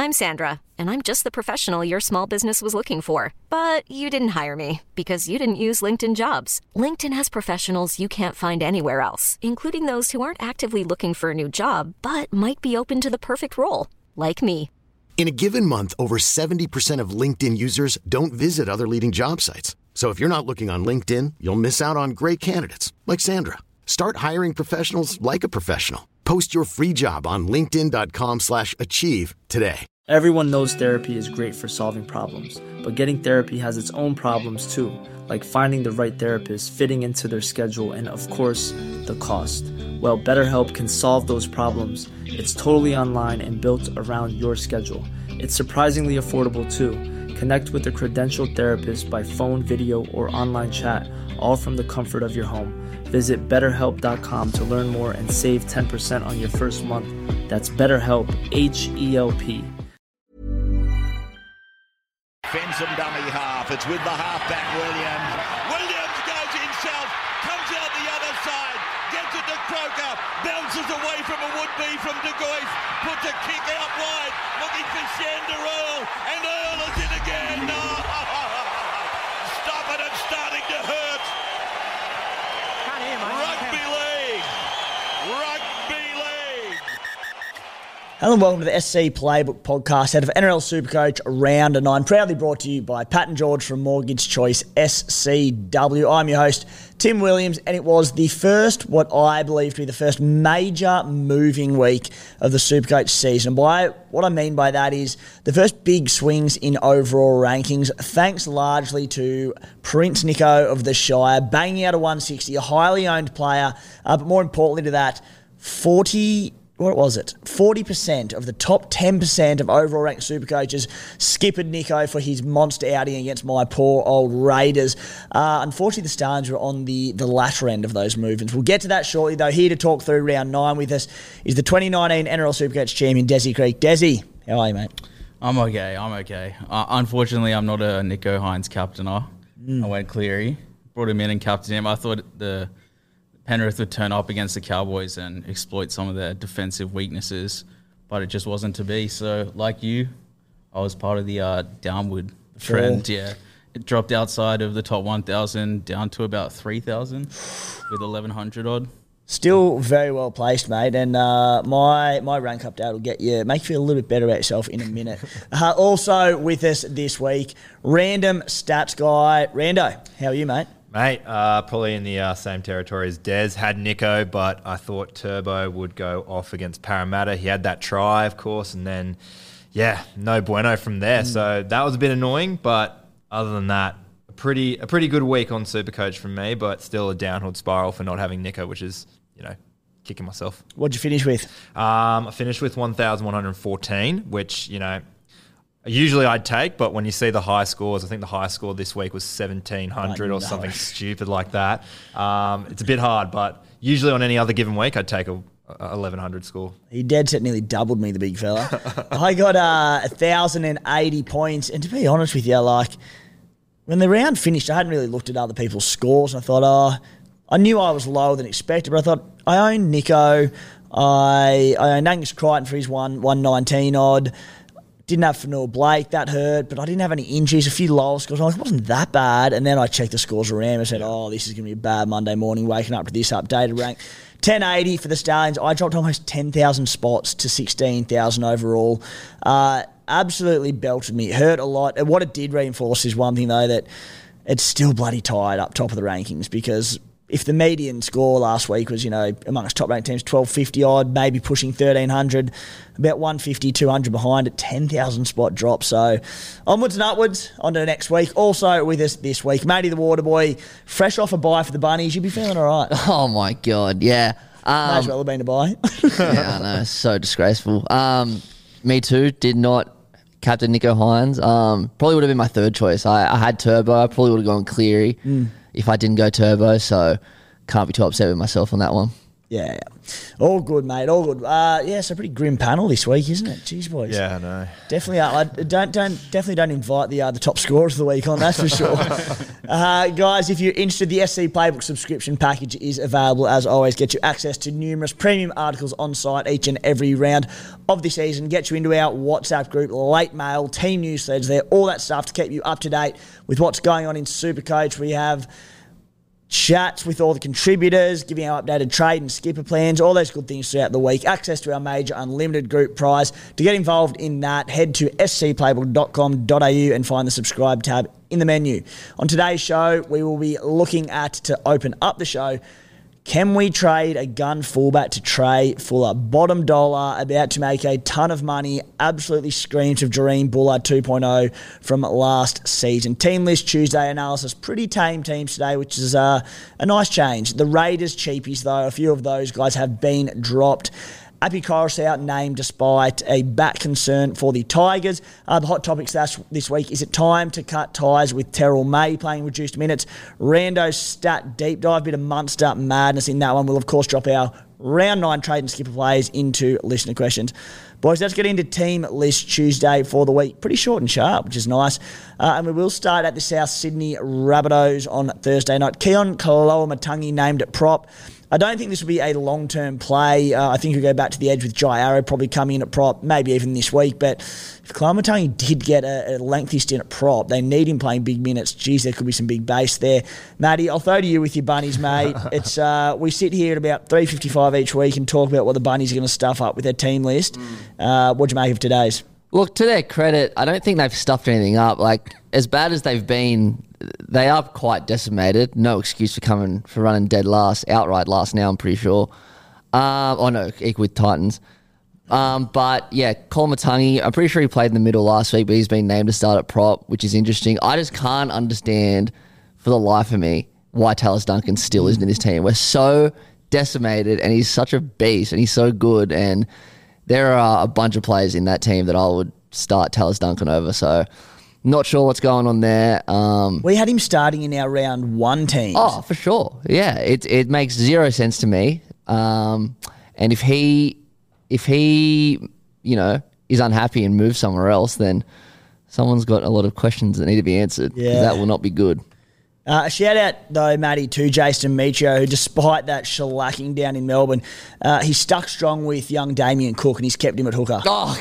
I'm Sandra, and I'm just the professional your small business was looking for. But you didn't hire me because you didn't use LinkedIn Jobs. LinkedIn has professionals you can't find anywhere else, including those who aren't actively looking for a new job, but might be open to the perfect role, like me. In a given month, over 70% of LinkedIn users don't visit other leading job sites. So if you're not looking on LinkedIn, you'll miss out on great candidates like Sandra. Start hiring professionals like a professional. Post your free job on linkedin.com/achieve today. Everyone knows therapy is great for solving problems, but getting therapy has its own problems too, like finding the right therapist, fitting into their schedule, and of course, the cost. Well, BetterHelp can solve those problems. It's totally online and built around your schedule. It's surprisingly affordable too. Connect with a credentialed therapist by phone, video, or online chat, all from the comfort of your home. Visit BetterHelp.com to learn more and save 10% on your first month. That's BetterHelp, H-E-L-P. Fensom dummy half. It's with the halfback, Williams. Williams goes himself, comes out the other side, gets it to Croker, bounces away from a would-be from De Gois, puts a kick out wide, looking for Shander Earl, and Earl is in again. Stop it, it's starting to hurt. Rugby league. Hello and welcome to the SC Playbook podcast out of NRL Supercoach Round 9, proudly brought to you by Pat and George from Mortgage Choice SCW. I'm your host, Tim Williams, and it was the first, what I believe to be the first major moving week of the Supercoach season. By what I mean by that is the first big swings in overall rankings, thanks largely to Prince Nico of the Shire, banging out a 160, a highly owned player, but more importantly to that, 40% of the top 10% of overall ranked Supercoaches skippered Nico for his monster outing against my poor old Raiders. Unfortunately, the Stars were on the latter end of those movements. We'll get to that shortly, though. Here to talk through round 9 with us is the 2019 NRL Supercoach champion, Desi Creek. Desi, how are you, mate? I'm okay. Unfortunately, I'm not a Nicho Hynes captainer. I went Cleary, brought him in and captained him. I thought the Penrith would turn up against the Cowboys and exploit some of their defensive weaknesses, but it just wasn't to be. So, like you, I was part of the downward trend. Yeah, it dropped outside of the top 1,000 down to about 3,000 with 1,100 odd. Still very well placed, mate, and my rank up date will make you feel a little bit better about yourself in a minute. Also with us this week, random stats guy, Rando. How are you, mate? Mate, probably in the same territory as Des. Had Nico, but I thought Turbo would go off against Parramatta. He had that try, of course, and then, no bueno from there. So that was a bit annoying, but other than that, a pretty good week on Supercoach from me, but still a downward spiral for not having Nico, which is, kicking myself. What'd you finish with? I finished with 1,114, which, usually I'd take, but when you see the high scores, I think the high score this week was 1,700 or something stupid like that. It's a bit hard, but usually on any other given week, I'd take a 1,100 score. He dead set nearly doubled me, the big fella. I got 1,080 points, and to be honest with you, when the round finished, I hadn't really looked at other people's scores, and I thought, I knew I was lower than expected, but I thought, I own Nico, I own Angus Crichton for his 119 odd. Didn't have Fanua Blake, that hurt, but I didn't have any injuries, a few lower scores. I'm like, it wasn't that bad. And then I checked the scores around and said, this is going to be a bad Monday morning, waking up to this updated rank. 1080 for the Stallions. I dropped almost 10,000 spots to 16,000 overall. Absolutely belted me. It hurt a lot. And what it did reinforce is one thing, though, that it's still bloody tied up top of the rankings, because if the median score last week was, amongst top-ranked teams, 1,250 odd, maybe pushing 1,300, about 150, 200 behind at 10,000 spot drop. So onwards and upwards, on to the next week. Also with us this week, Matty the Waterboy, fresh off a bye for the Bunnies. You'll be feeling all right. Oh, my God, yeah. May as well have been a bye. Yeah, I know, so disgraceful. Me too, did not captain Nicho Hynes. Probably would have been my third choice. I had Turbo. I probably would have gone Cleary if I didn't go Turbo, so can't be too upset with myself on that one. Yeah. All good, mate. All good. So pretty grim panel this week, isn't it? Jeez, boys. Yeah, I know. Definitely. Definitely don't invite the top scorers of the week on. That's for sure. Guys, if you're interested, the SC Playbook subscription package is available as always. Get you access to numerous premium articles on site each and every round of the season. Get you into our WhatsApp group, late mail, team newsletters there, all that stuff to keep you up to date with what's going on in Supercoach. We have chats with all the contributors, giving our updated trade and skipper plans, all those good things throughout the week. Access to our major unlimited group prize. To get involved in that, head to scplaybook.com.au and find the subscribe tab in the menu. On today's show, we will be looking at, to open up the show, can we trade a gun fullback to Trey Fuller? Bottom dollar, about to make a ton of money. Absolutely screams of Jareem Bullard 2.0 from last season. Team list Tuesday analysis. Pretty tame teams today, which is a nice change. The Raiders cheapies, though, a few of those guys have been dropped. Api Koroisau named despite a back concern for the Tigers. The hot topics this week, is it time to cut ties with Terrell May playing reduced minutes? Rando's stat deep dive, bit of Munster madness in that one. We'll, of course, drop our round 9 trade and skipper players into listener questions. Boys, let's get into team list Tuesday for the week. Pretty short and sharp, which is nice. And we will start at the South Sydney Rabbitohs on Thursday night. Keon Koloamatangi named at prop. I don't think this will be a long-term play. I think he'll go back to the edge with Jai Arrow, probably coming in at prop, maybe even this week. But if Koloamatangi did get a lengthy stint at prop, they need him playing big minutes. Geez, there could be some big base there. Matty, I'll throw to you with your bunnies, mate. It's we sit here at about 3:55 each week and talk about what the bunnies are going to stuff up with their team list. What'd you make of today's? Look, to their credit, I don't think they've stuffed anything up. Like, as bad as they've been, they are quite decimated. No excuse for running dead last, outright last now, I'm pretty sure. Equal with Titans. But yeah, Koloamatangi, I'm pretty sure he played in the middle last week, but he's been named to start at prop, which is interesting. I just can't understand for the life of me why Tallis Duncan still isn't in this team. We're so decimated, and he's such a beast, and he's so good, and there are a bunch of players in that team that I would start Tallis Duncan over, so not sure what's going on there. We had him starting in our round 1 teams. Oh, for sure. Yeah, it makes zero sense to me. And if he is unhappy and moves somewhere else, then someone's got a lot of questions that need to be answered. Yeah. That will not be good. Shout out, though, Matty, to Jason Michio, who, despite that shellacking down in Melbourne, he's stuck strong with young Damien Cook, and he's kept him at hooker. Oh,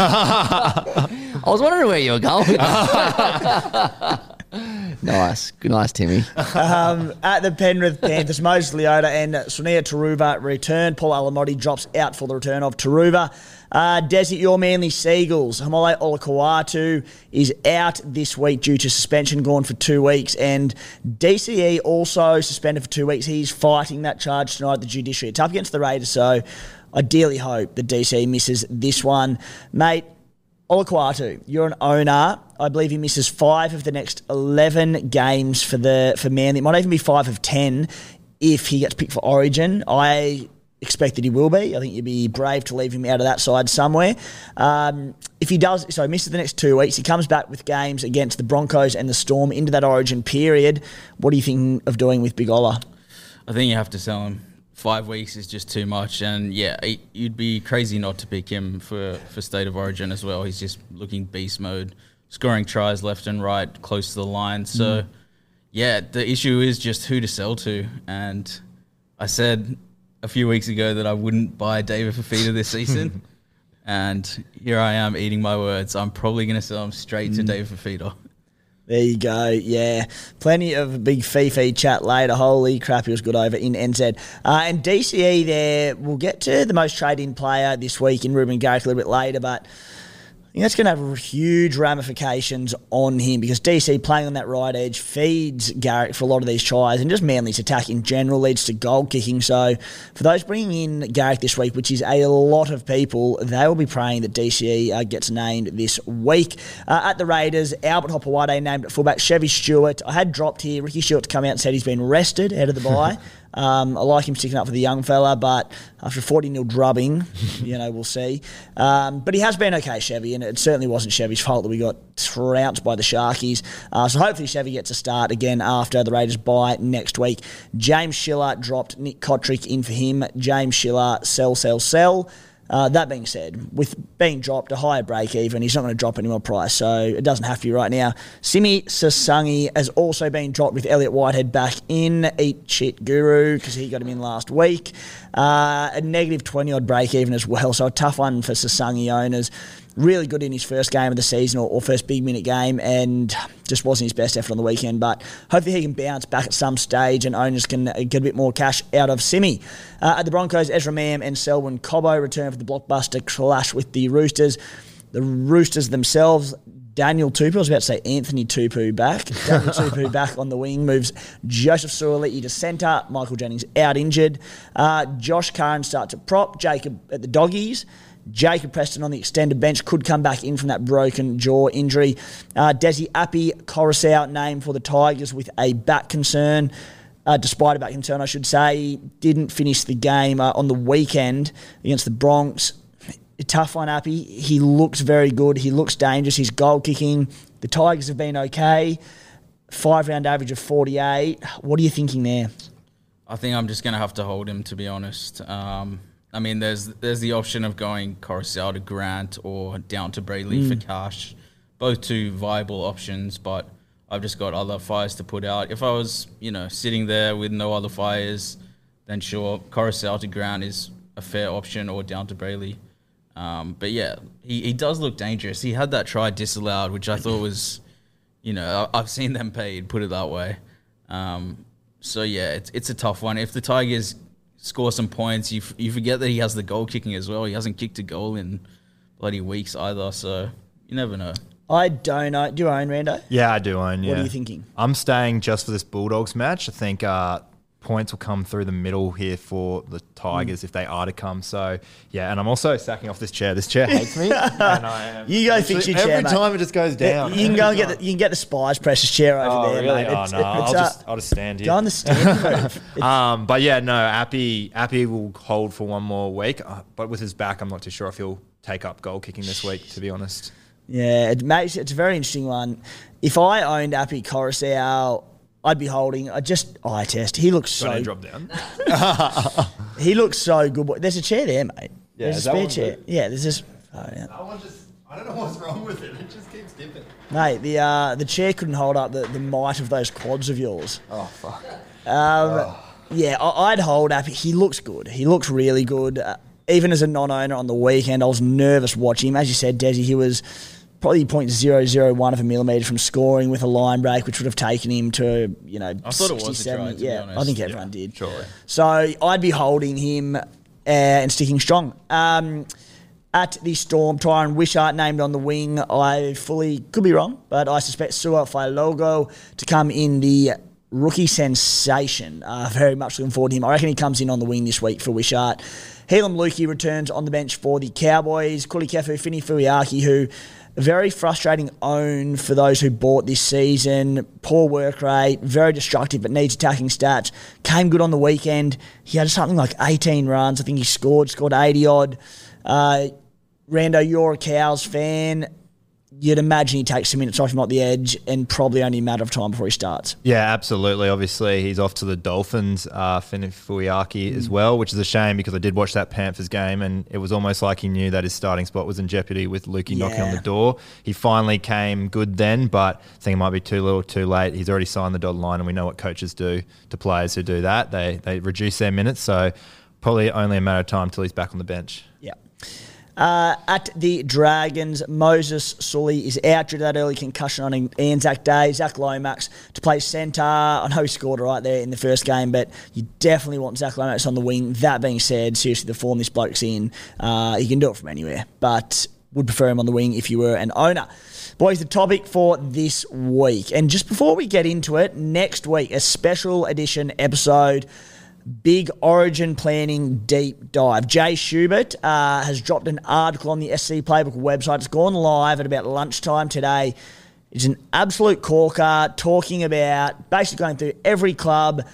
I was wondering where you were going with that. Nice. Good, nice, Timmy. At the Penrith Panthers, Moses Leota and Sonia Taruva return. Paul Alamotti drops out for the return of Taruva. Desi, your Manly Seagulls. Hamole Olakau'atu is out this week due to suspension, gone for 2 weeks. And DCE also suspended for 2 weeks. He's fighting that charge tonight at the judiciary. It's up against the Raiders, so ideally hope that DCE misses this one. Mate, Olakau'atu, you're an owner. I believe he misses 5 of the next 11 games for Manly. It might even be 5 of 10 if he gets picked for Origin. I expect that he will be. I think you'd be brave to leave him out of that side somewhere. If he does, so he misses the next 2 weeks, he comes back with games against the Broncos and the Storm into that Origin period. What are you thinking of doing with Big Ola? I think you have to sell him. 5 weeks is just too much, and yeah, you'd be crazy not to pick him for State of Origin as well. He's just looking beast mode, scoring tries left and right, close to the line. So, yeah, the issue is just who to sell to, and I said a few weeks ago that I wouldn't buy David Fifita this season, and here I am eating my words. I'm probably going to sell him straight to David Fifita. There you go, yeah. Plenty of big Fifi chat later. Holy crap, he was good over in NZ. And DCE there, we'll get to the most trade-in player this week in Ruben Garrick a little bit later, but I think that's going to have huge ramifications on him because DC playing on that right edge feeds Garrick for a lot of these tries, and just Manly's attack in general leads to goal kicking. So for those bringing in Garrick this week, which is a lot of people, they will be praying that DCE gets named this week. At the Raiders, Albert Hopewade named at fullback. Chevy Stewart, I had dropped here. Ricky Stewart to come out and said he's been rested out of the bye. I like him sticking up for the young fella, but after a 40-0 drubbing, we'll see. But he has been okay, Chevy, and it certainly wasn't Chevy's fault that we got trounced by the Sharkies. So hopefully Chevy gets a start again after the Raiders bye next week. James Schiller dropped Nick Kotrick in for him. James Schiller, sell. That being said, with being dropped a higher break even, he's not going to drop any more price, so it doesn't have to be right now. Simi Sasangi has also been dropped with Elliot Whitehead back in. Eat shit guru, because he got him in last week. A negative 20-odd break even as well, so a tough one for Sasangi owners. Really good in his first game of the season or first big minute game, and just wasn't his best effort on the weekend. But hopefully he can bounce back at some stage and owners can get a bit more cash out of Simi. At the Broncos, Ezra Mam and Selwyn Cobbo return for the blockbuster clash with the Roosters. The Roosters themselves, Daniel Tupou, I was about to say Anthony Tupou back. Daniel Tupou back on the wing, moves Joseph Suoliti to centre. Michael Jennings out injured. Josh Curran starts at prop. Jacob at the doggies. Jacob Preston on the extended bench could come back in from that broken jaw injury. Desi Api Coruscant named for the Tigers with a back concern. Despite a back concern, I should say. Didn't finish the game on the weekend against the Bronx. A tough one, Api. He looks very good. He looks dangerous. He's goal kicking. The Tigers have been okay. 5-round average of 48. What are you thinking there? I think I'm just going to have to hold him, to be honest. There's the option of going Coruscant to Grant or down to Brayley for cash. Both two viable options, but I've just got other fires to put out. If I was, sitting there with no other fires, then sure, Coruscant to Grant is a fair option, or down to Brayley. But yeah, he does look dangerous. He had that try disallowed, which I thought was, I've seen them paid, put it that way. So yeah, it's a tough one. If the Tigers score some points, you forget that he has the goal kicking as well. He hasn't kicked a goal in bloody weeks either, so you never know. I don't know. Do you own Rando? Yeah, I do own, What are you thinking? I'm staying just for this Bulldogs match. I think points will come through the middle here for the Tigers if they are to come. So, yeah, and I'm also sacking off this chair. This chair hates me. And I am. You go fix your chair, every mate. time it just goes down. You can go and get the Spies Precious chair over there, really? mate. I'll just stand here. Go on the stand. But yeah, no, Appy will hold for one more week. But with his back, I'm not too sure if he'll take up goal kicking this week, to be honest. Yeah, it's a very interesting one. If I owned Appy Coruscant, I'd be holding. Eye test. He looks so. Drop down. He looks so good. There's a chair there, mate. Yeah, there's a spare chair. Yeah, there's this. Oh, yeah. I don't know what's wrong with it. It just keeps dipping. Mate, the chair couldn't hold up the might of those quads of yours. Oh fuck. Yeah, I'd hold Appy. He looks good. He looks really good. Even as a non-owner on the weekend, I was nervous watching him. As you said, Desi, he was probably 0.001 of a millimetre from scoring with a line break, which would have taken him to, I thought it was 70. a try, to be honest. I think everyone did. Surely. So I'd be holding him and sticking strong. At the Storm, Tyron Wishart named on the wing. I could be wrong, but I suspect Sua Failogo to come in the rookie sensation. Very much looking forward to him. I reckon he comes in on the wing this week for Wishart. Helam Lukey returns on the bench for the Cowboys. Kuli Kefu, Fini Fuiaki, who very frustrating own for those who bought this season. Poor work rate, very destructive, but needs attacking stats. Came good on the weekend. He had something like 18 runs. I think he scored 80-odd. Rando, you're a Cows fan. You'd imagine he takes some minutes off him at the edge and probably only a matter of time before he starts. Yeah, absolutely. Obviously, he's off to the Dolphins, Fini Fuiaki as well, which is a shame because I did watch that Panthers game and it was almost like he knew that his starting spot was in jeopardy with Lukey knocking on the door. He finally came good then, but I think it might be too little too late. He's already signed the dotted line and we know what coaches do to players who do that. They reduce their minutes, so probably only a matter of time until he's back on the bench. Yeah. At the Dragons, Moses Sully is out due to that early concussion on Anzac Day. Zach Lomax to play centre. I know he scored right there in the first game, but you definitely want Zach Lomax on the wing. That being said, seriously, the form this bloke's in, he can do it from anywhere, but would prefer him on the wing if you were an owner. Boys, the topic for this week. And just before we get into it, next week, a special edition episode, big Origin planning deep dive. Jay Schubert has dropped an article on the SC Playbook website. It's gone live at about lunchtime today. It's an absolute corker talking about basically going through every club,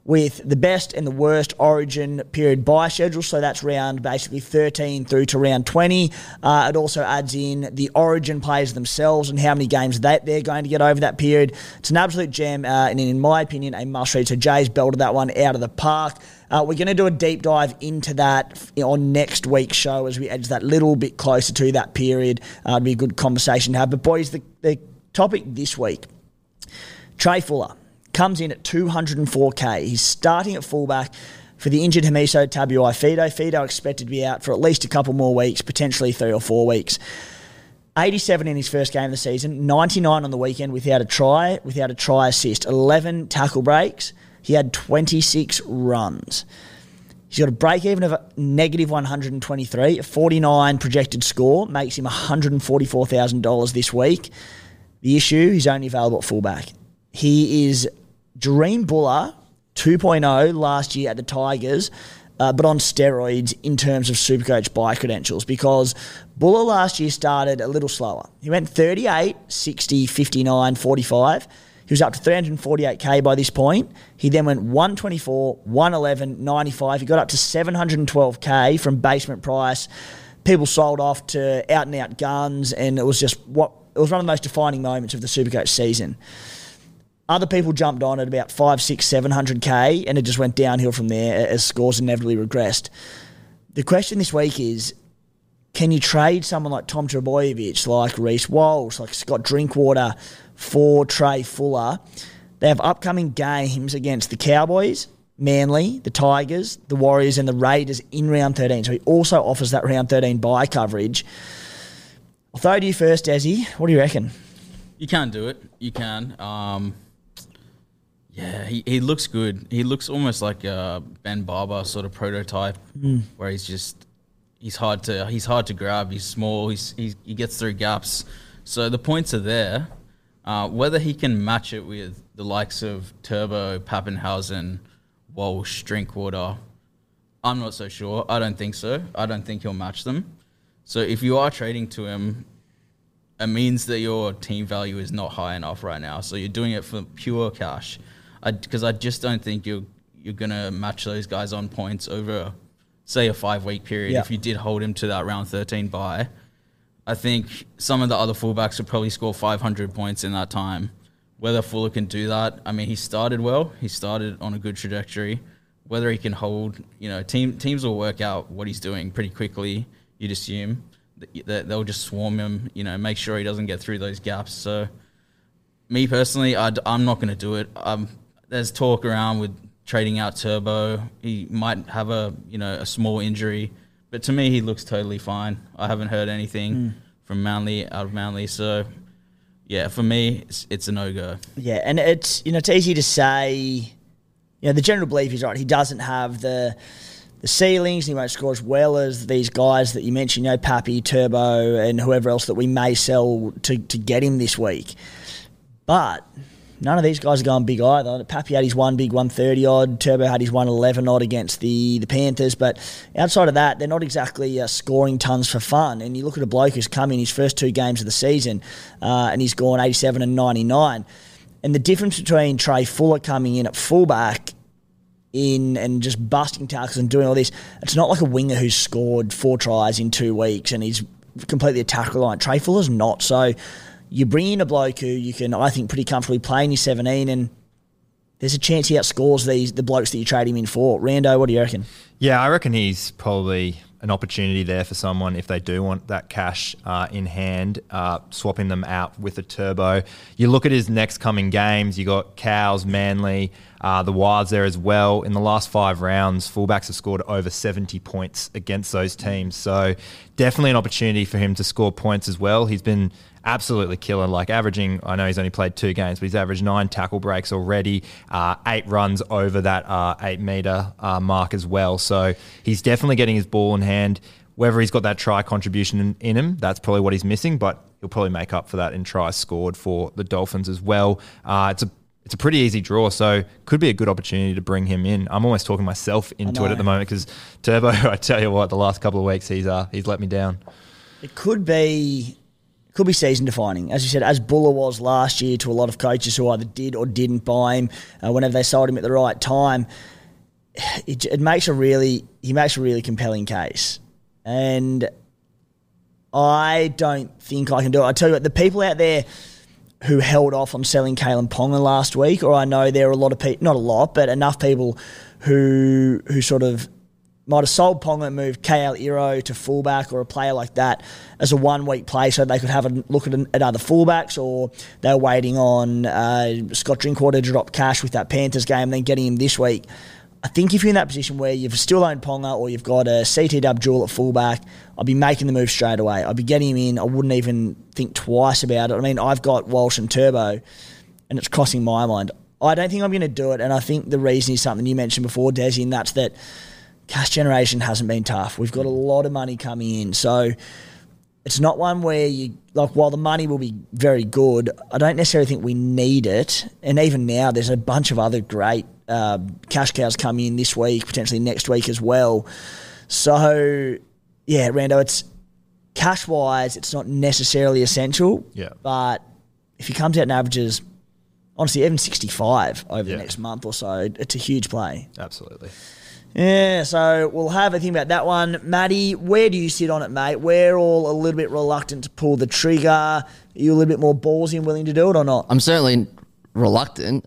with the best and the worst Origin period bye schedule. So that's round basically 13 through to round 20. It also adds in the Origin players themselves and how many games they're going to get over that period. It's an absolute gem, and in my opinion, a must-read. So Jay's belted that one out of the park. We're going to do a deep dive into that on next week's show as we edge that little bit closer to that period. It'll be a good conversation to have. But boys, the topic this week, Trey Fuller comes in at 204k. He's starting at fullback for the injured Hamiso Tabuai-Fidow. Fidow expected to be out for at least a couple more weeks, potentially 3 or 4 weeks. 87 in his first game of the season, 99 on the weekend without a try assist, 11 tackle breaks. He had 26 runs. He's got a break-even of negative 123, a 49 projected score, makes him $144,000 this week. The issue, he's only available at fullback. He is Dream Buller 2.0 last year at the Tigers, but on steroids in terms of Supercoach buy credentials, because Buller last year started a little slower. He went 38, 60, 59, 45. He was up to 348k by this point. He then went 124, 111, 95. He got up to 712k from basement price. People sold off to out-and-out guns, and it was one of the most defining moments of the Supercoach season. Other people jumped on at about 500, 600, 700k, and it just went downhill from there as scores inevitably regressed. The question this week is, can you trade someone like Tom Trbojevic, like Reece Walsh, like Scott Drinkwater for Trey Fuller? They have upcoming games against the Cowboys, Manly, the Tigers, the Warriors, and the Raiders in round 13. So he also offers that round 13 bye coverage. I'll throw it to you first, Desi. What do you reckon? You can do it. You can. Yeah, he looks good. He looks almost like a Ben Barber sort of prototype, where he's hard to grab. He's small. He gets through gaps. So the points are there. Whether he can match it with the likes of Turbo, Pappenhausen, Walsh, Drinkwater, I'm not so sure. I don't think so. I don't think he'll match them. So if you are trading to him, it means that your team value is not high enough right now. So you're doing it for pure cash. Because I just don't think you're going to match those guys on points over, say, a 5-week period. Yeah. If you did hold him to that round 13 bye, I think some of the other fullbacks would probably score 500 points in that time. Whether Fuller can do that, I mean, he started well. He started on a good trajectory. Whether he can hold, teams will work out what he's doing pretty quickly, you'd assume. They'll just swarm him, make sure he doesn't get through those gaps. So, me personally, I'm not going to do it. There's talk around with trading out Turbo. He might have a small injury, but to me he looks totally fine. I haven't heard anything from out of Manly, so yeah, for me it's a no-go. Yeah, and it's easy to say. The general belief is right. He doesn't have the ceilings. He won't score as well as these guys that you mentioned, Pappy, Turbo, and whoever else that we may sell to get him this week. But none of these guys are going big either. Pappy had his one big 130-odd. Turbo had his 111-odd against the Panthers. But outside of that, they're not exactly scoring tons for fun. And you look at a bloke who's come in his first 2 games of the season, and he's gone 87 and 99. And the difference between Trey Fuller coming in at fullback and just busting tackles and doing all this, it's not like a winger who's scored 4 tries in 2 weeks and he's completely a tackle line. Trey Fuller's not. So you bring in a bloke who you can, I think, pretty comfortably play in your 17, and there's a chance he outscores the blokes that you trade him in for. Rando, what do you reckon? Yeah, I reckon he's probably an opportunity there for someone if they do want that cash in hand, swapping them out with a Turbo. You look at his next coming games, you got Cows, Manly, the Wilds there as well. In the last 5 rounds, fullbacks have scored over 70 points against those teams. So definitely an opportunity for him to score points as well. He's been absolutely killer, like averaging, I know he's only played 2 games, but he's averaged 9 tackle breaks already, 8 runs over that 8-metre mark as well. So he's definitely getting his ball in hand. Whether he's got that try contribution in him, that's probably what he's missing, but he'll probably make up for that in tries scored for the Dolphins as well. It's a pretty easy draw, so could be a good opportunity to bring him in. I'm almost talking myself into it at the moment because Turbo, I tell you what, the last couple of weeks he's let me down. It could be could be season defining. As you said, as Buller was last year to a lot of coaches who either did or didn't buy him whenever they sold him at the right time. He makes a really compelling case. And I don't think I can do it. I tell you what, the people out there who held off on selling Kalen Ponga last week, or I know there are a lot of people, not a lot, but enough people who sort of might have sold Ponga and moved KL Iro to fullback or a player like that as a 1 week play so they could have a look at other fullbacks, or they were waiting on Scott Drinkwater to drop cash with that Panthers game and then getting him this week. I think if you're in that position where you've still owned Ponga or you've got a CT Abdul at fullback, I'll be making the move straight away. I'll be getting him in. I wouldn't even think twice about it. I mean, I've got Walsh and Turbo and it's crossing my mind. I don't think I'm going to do it, and I think the reason is something you mentioned before, Desi, and that's that cash generation hasn't been tough. We've got a lot of money coming in, so it's not one where you, like, while the money will be very good, I don't necessarily think we need it. And even now, there's a bunch of other great cash cows coming in this week, potentially next week as well. So, yeah, Rando, it's cash-wise, it's not necessarily essential. Yeah. But if he comes out and averages, honestly, even 65 over the next month or so, it's a huge play. Absolutely. Yeah, so we'll have a think about that one. Matty, where do you sit on it, mate? We're all a little bit reluctant to pull the trigger. Are you a little bit more ballsy and willing to do it or not? I'm certainly reluctant.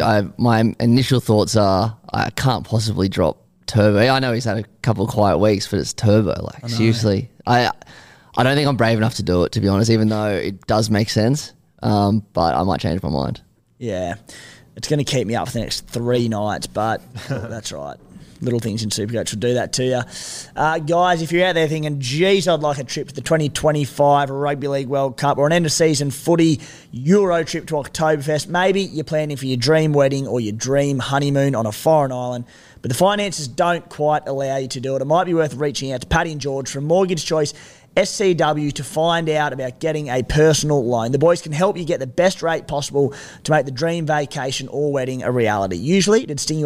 My initial thoughts are I can't possibly drop Turbo. I know he's had a couple of quiet weeks, but it's Turbo. Like, seriously. I don't think I'm brave enough to do it, to be honest, even though it does make sense. But I might change my mind. Yeah, it's going to keep me up for the next 3 nights, but that's right. Little things in Supercoach will do that to you. Guys, if you're out there thinking, geez, I'd like a trip to the 2025 Rugby League World Cup or an end-of-season footy Euro trip to Oktoberfest, maybe you're planning for your dream wedding or your dream honeymoon on a foreign island, but the finances don't quite allow you to do it, it might be worth reaching out to Paddy and George from Mortgage Choice SCW to find out about getting a personal loan. The boys can help you get the best rate possible to make the dream vacation or wedding a reality. Usually, it'd sting you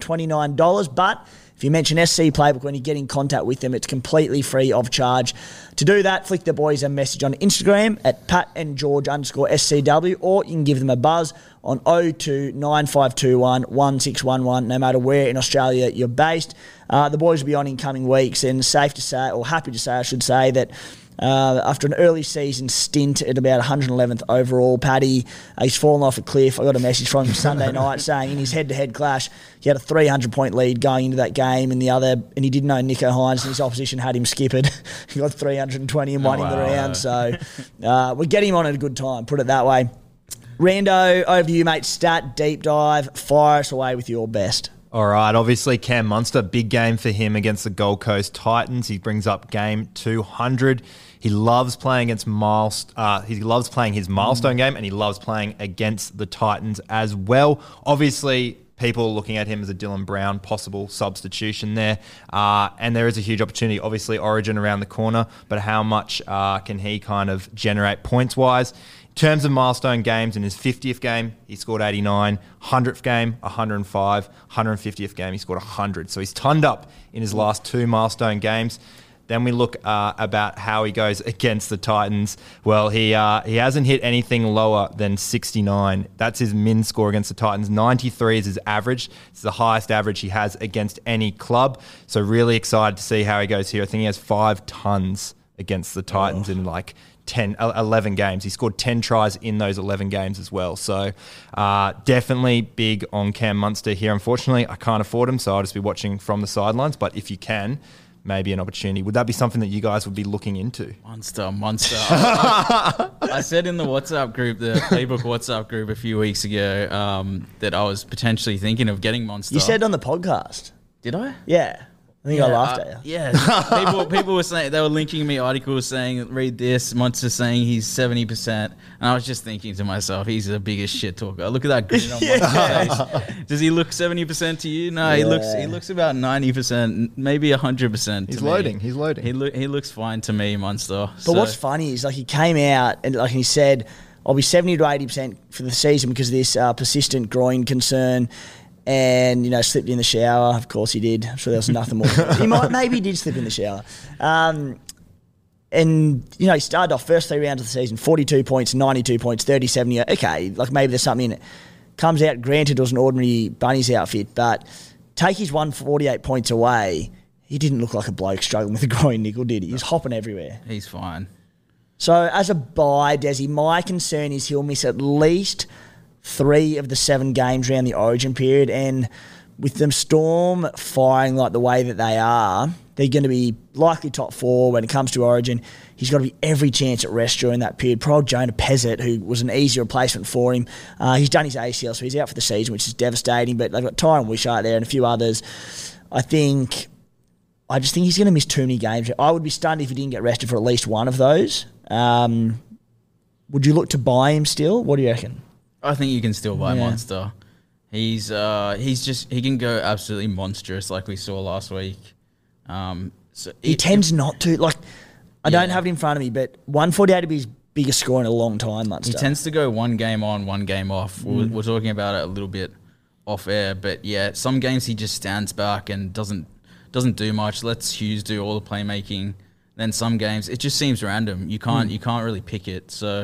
$129, but if you mention SC Playbook when you get in contact with them, it's completely free of charge. To do that, flick the boys a message on Instagram at patandgeorge_SCW, or you can give them a buzz on 02 9521 1611, no matter where in Australia you're based. The boys will be on in coming weeks, and safe to say, or happy to say, I should say, that after an early season stint at about 111th overall, Paddy, he's fallen off a cliff. I got a message from him Sunday night saying in his head-to-head clash, he had a 300-point lead going into that game, and he didn't know Nicho Hynes, and his opposition had him skippered. He got 320 and won in the round. So we're getting him on at a good time, put it that way. Rando, over to you, mate. Stat deep dive. Fire us away with your best. All right, obviously Cam Munster, big game for him against the Gold Coast Titans. He brings up game 200. He loves playing against he loves playing his milestone game, and he loves playing against the Titans as well. Obviously, people are looking at him as a Dylan Brown possible substitution there, and there is a huge opportunity. Obviously, Origin around the corner, but how much can he kind of generate points-wise? In terms of milestone games, in his 50th game, he scored 89. 100th game, 105. 150th game, he scored 100. So he's tonned up in his last 2 milestone games. Then we look about how he goes against the Titans. Well, he hasn't hit anything lower than 69. That's his min score against the Titans. 93 is his average. It's the highest average he has against any club. So really excited to see how he goes here. I think he has 5 tons against the Titans in 11 games. He scored 10 tries in those 11 games as well. So definitely big on Cam Munster here. Unfortunately, I can't afford him, so I'll just be watching from the sidelines. But if you can, maybe an opportunity. Would that be something that you guys would be looking into? Monster. I said in the WhatsApp group, the Playbook WhatsApp group a few weeks ago, that I was potentially thinking of getting Monster. You said on the podcast. Did I? Yeah. I think I laughed at you. Yeah. People were saying, they were linking me articles saying, read this, Monster saying he's 70%. And I was just thinking to myself, he's the biggest shit talker. Look at that grin on Monster's face. Does he look 70% to you? No, he looks about 90%, maybe 100% to He's me. loading. He looks fine to me, Monster. But what's funny is he came out and he said, I'll be 70 to 80% for the season because of this persistent groin concern. And, slipped in the shower. Of course he did. I'm sure there was nothing more. Maybe he did slip in the shower. And, you know, he started off first 3 rounds of the season, 42 points, 92 points, 37. Okay, like maybe there's something in it. Comes out, granted it was an ordinary Bunnies outfit, but take his 148 points away, he didn't look like a bloke struggling with a groin nickel, did he? He was hopping everywhere. He's fine. So as a buy, Desi, my concern is he'll miss at least 3 of the 7 games around the Origin period, and with them Storm firing like the way that they are, they're going to be likely top 4 when it comes to Origin. He's got to be every chance at rest during that period. Poor old Jonah Pezzett, who was an easy replacement for him, he's done his ACL, so he's out for the season, which is devastating, but they've got Tyron Wishart there and a few others. I just think he's going to miss too many games. I would be stunned if he didn't get rested for at least one of those. Would you look to buy him still? What do you reckon? I think you can still buy Monster. He can go absolutely monstrous like we saw last week. He tends not to. Like, I don't have it in front of me, but 148 would be his biggest score in a long time, Munster. He tends to go one game on, one game off. We're talking about it a little bit off air, but yeah, some games he just stands back and doesn't do much. Lets Hughes do all the playmaking. Then some games it just seems random. You can't really pick it. So,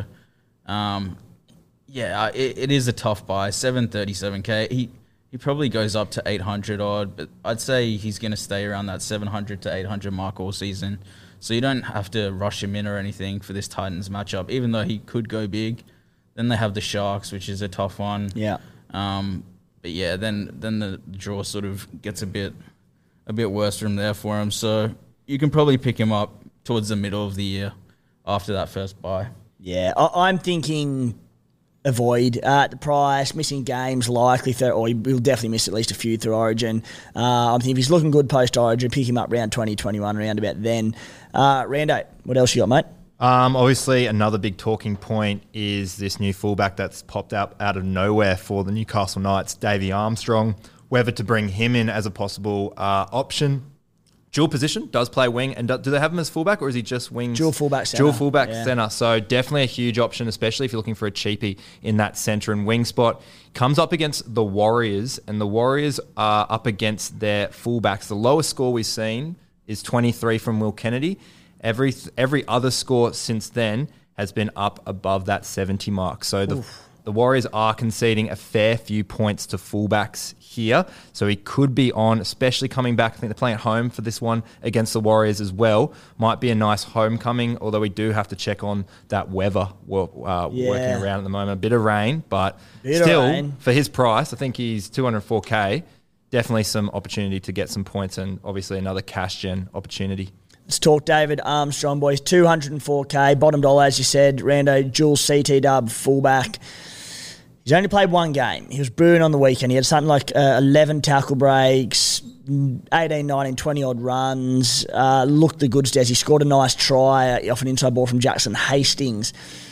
it is a tough buy. 737K. He probably goes up to 800 odd, but I'd say he's going to stay around that 700 to 800 mark all season. So you don't have to rush him in or anything for this Titans matchup, even though he could go big. Then they have the Sharks, which is a tough one. Yeah. But yeah, then the draw sort of gets a bit worse from there for him. So you can probably pick him up towards the middle of the year after that first bye. Yeah, I'm thinking avoid the price, missing games likely, or he'll definitely miss at least a few through Origin. I'm thinking if he's looking good post-Origin, pick him up round 2021, round about then. Rando, what else you got, mate? Obviously, another big talking point is this new fullback that's popped up out of nowhere for the Newcastle Knights, Davey Armstrong. Whether to bring him in as a possible option. Dual position, does play wing, and do they have him as fullback, or is he just wings? Dual fullback centre. Dual fullback centre. So definitely a huge option, especially if you're looking for a cheapie in that centre and wing spot. Comes up against the Warriors, and the Warriors are up against their fullbacks. The lowest score we've seen is 23 from Will Kennedy. Every other score since then has been up above that 70 mark. So the Warriors are conceding a fair few points to fullbacks here. So he could be on, especially coming back. I think they're playing at home for this one against the Warriors as well. Might be a nice homecoming, although we do have to check on that weather working around at the moment. A bit of rain, but for his price, I think he's 204K. Definitely some opportunity to get some points and obviously another cash gen opportunity. Let's talk David Armstrong, boys. 204K, bottom dollar, as you said. Rando, dual CT dub, fullback. He's only played one game. He was booing on the weekend. He had something like 11 tackle breaks, 18, 19, 20-odd runs. Looked the goods, Des. He scored a nice try off an inside ball from Jackson Hastings.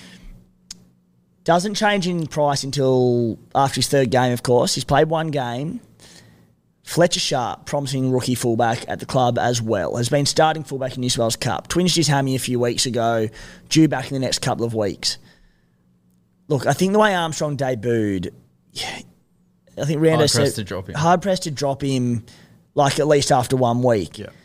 Doesn't change in price until after his third game, of course. He's played one game. Fletcher Sharp, promising rookie fullback at the club as well, has been starting fullback in New South Wales Cup. Twinged his hammy a few weeks ago, due back in the next couple of weeks. Look, I think the way Armstrong debuted, I think Rando said hard-pressed to drop him like at least after 1 week. Yeah.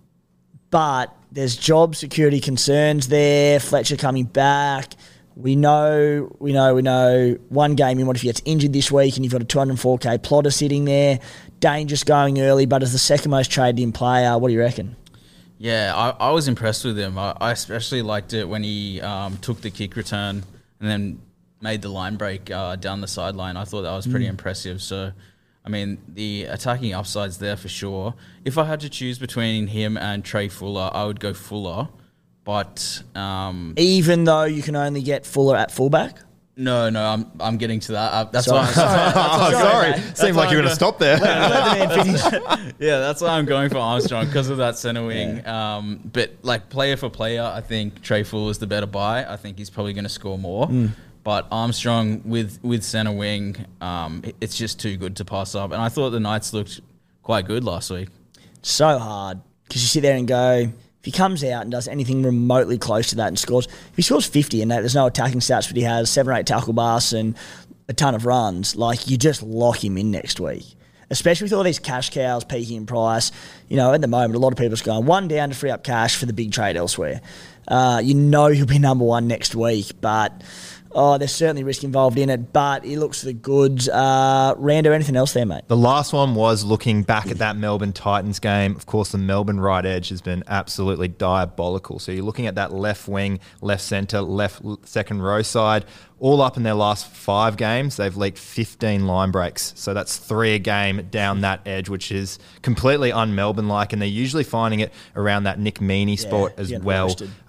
But there's job security concerns there, Fletcher coming back. We know. One game in, what if he gets injured this week and you've got a 204K plotter sitting there? Dangerous going early, but as the second most traded in player, what do you reckon? Yeah, I was impressed with him. I especially liked it when he took the kick return and then made the line break down the sideline. I thought that was pretty impressive. So, I mean, the attacking upside's there for sure. If I had to choose between him and Trey Fuller, I would go Fuller. But even though you can only get Fuller at fullback? No, I'm getting to that. That's sorry. why. Sorry. Seemed like you were going to stop there. Let the man finish. Yeah, that's why I'm going for Armstrong, because of that centre wing. Yeah. But like player for player, I think Trey Fuller is the better buy. I think he's probably going to score more. But Armstrong with centre wing, it's just too good to pass up. And I thought the Knights looked quite good last week. So hard, because you sit there and go, if he comes out and does anything remotely close to that and scores, if he scores 50 and there's no attacking stats, but he has 7 or 8 tackle busts and a ton of runs, like you just lock him in next week. Especially with all these cash cows peaking in price. You know, at the moment, a lot of people are going one down to free up cash for the big trade elsewhere. You know he'll be number one next week, but there's certainly risk involved in it, but he looks for the goods. Rando, anything else there, mate? The last one was looking back at that Melbourne Titans game. Of course, the Melbourne right edge has been absolutely diabolical. So you're looking at that left wing, left centre, left second row side. All up in their last 5 games, they've leaked 15 line breaks. So that's 3 a game down that edge, which is completely un-Melbourne-like, and they're usually finding it around that Nick Meaney spot as well.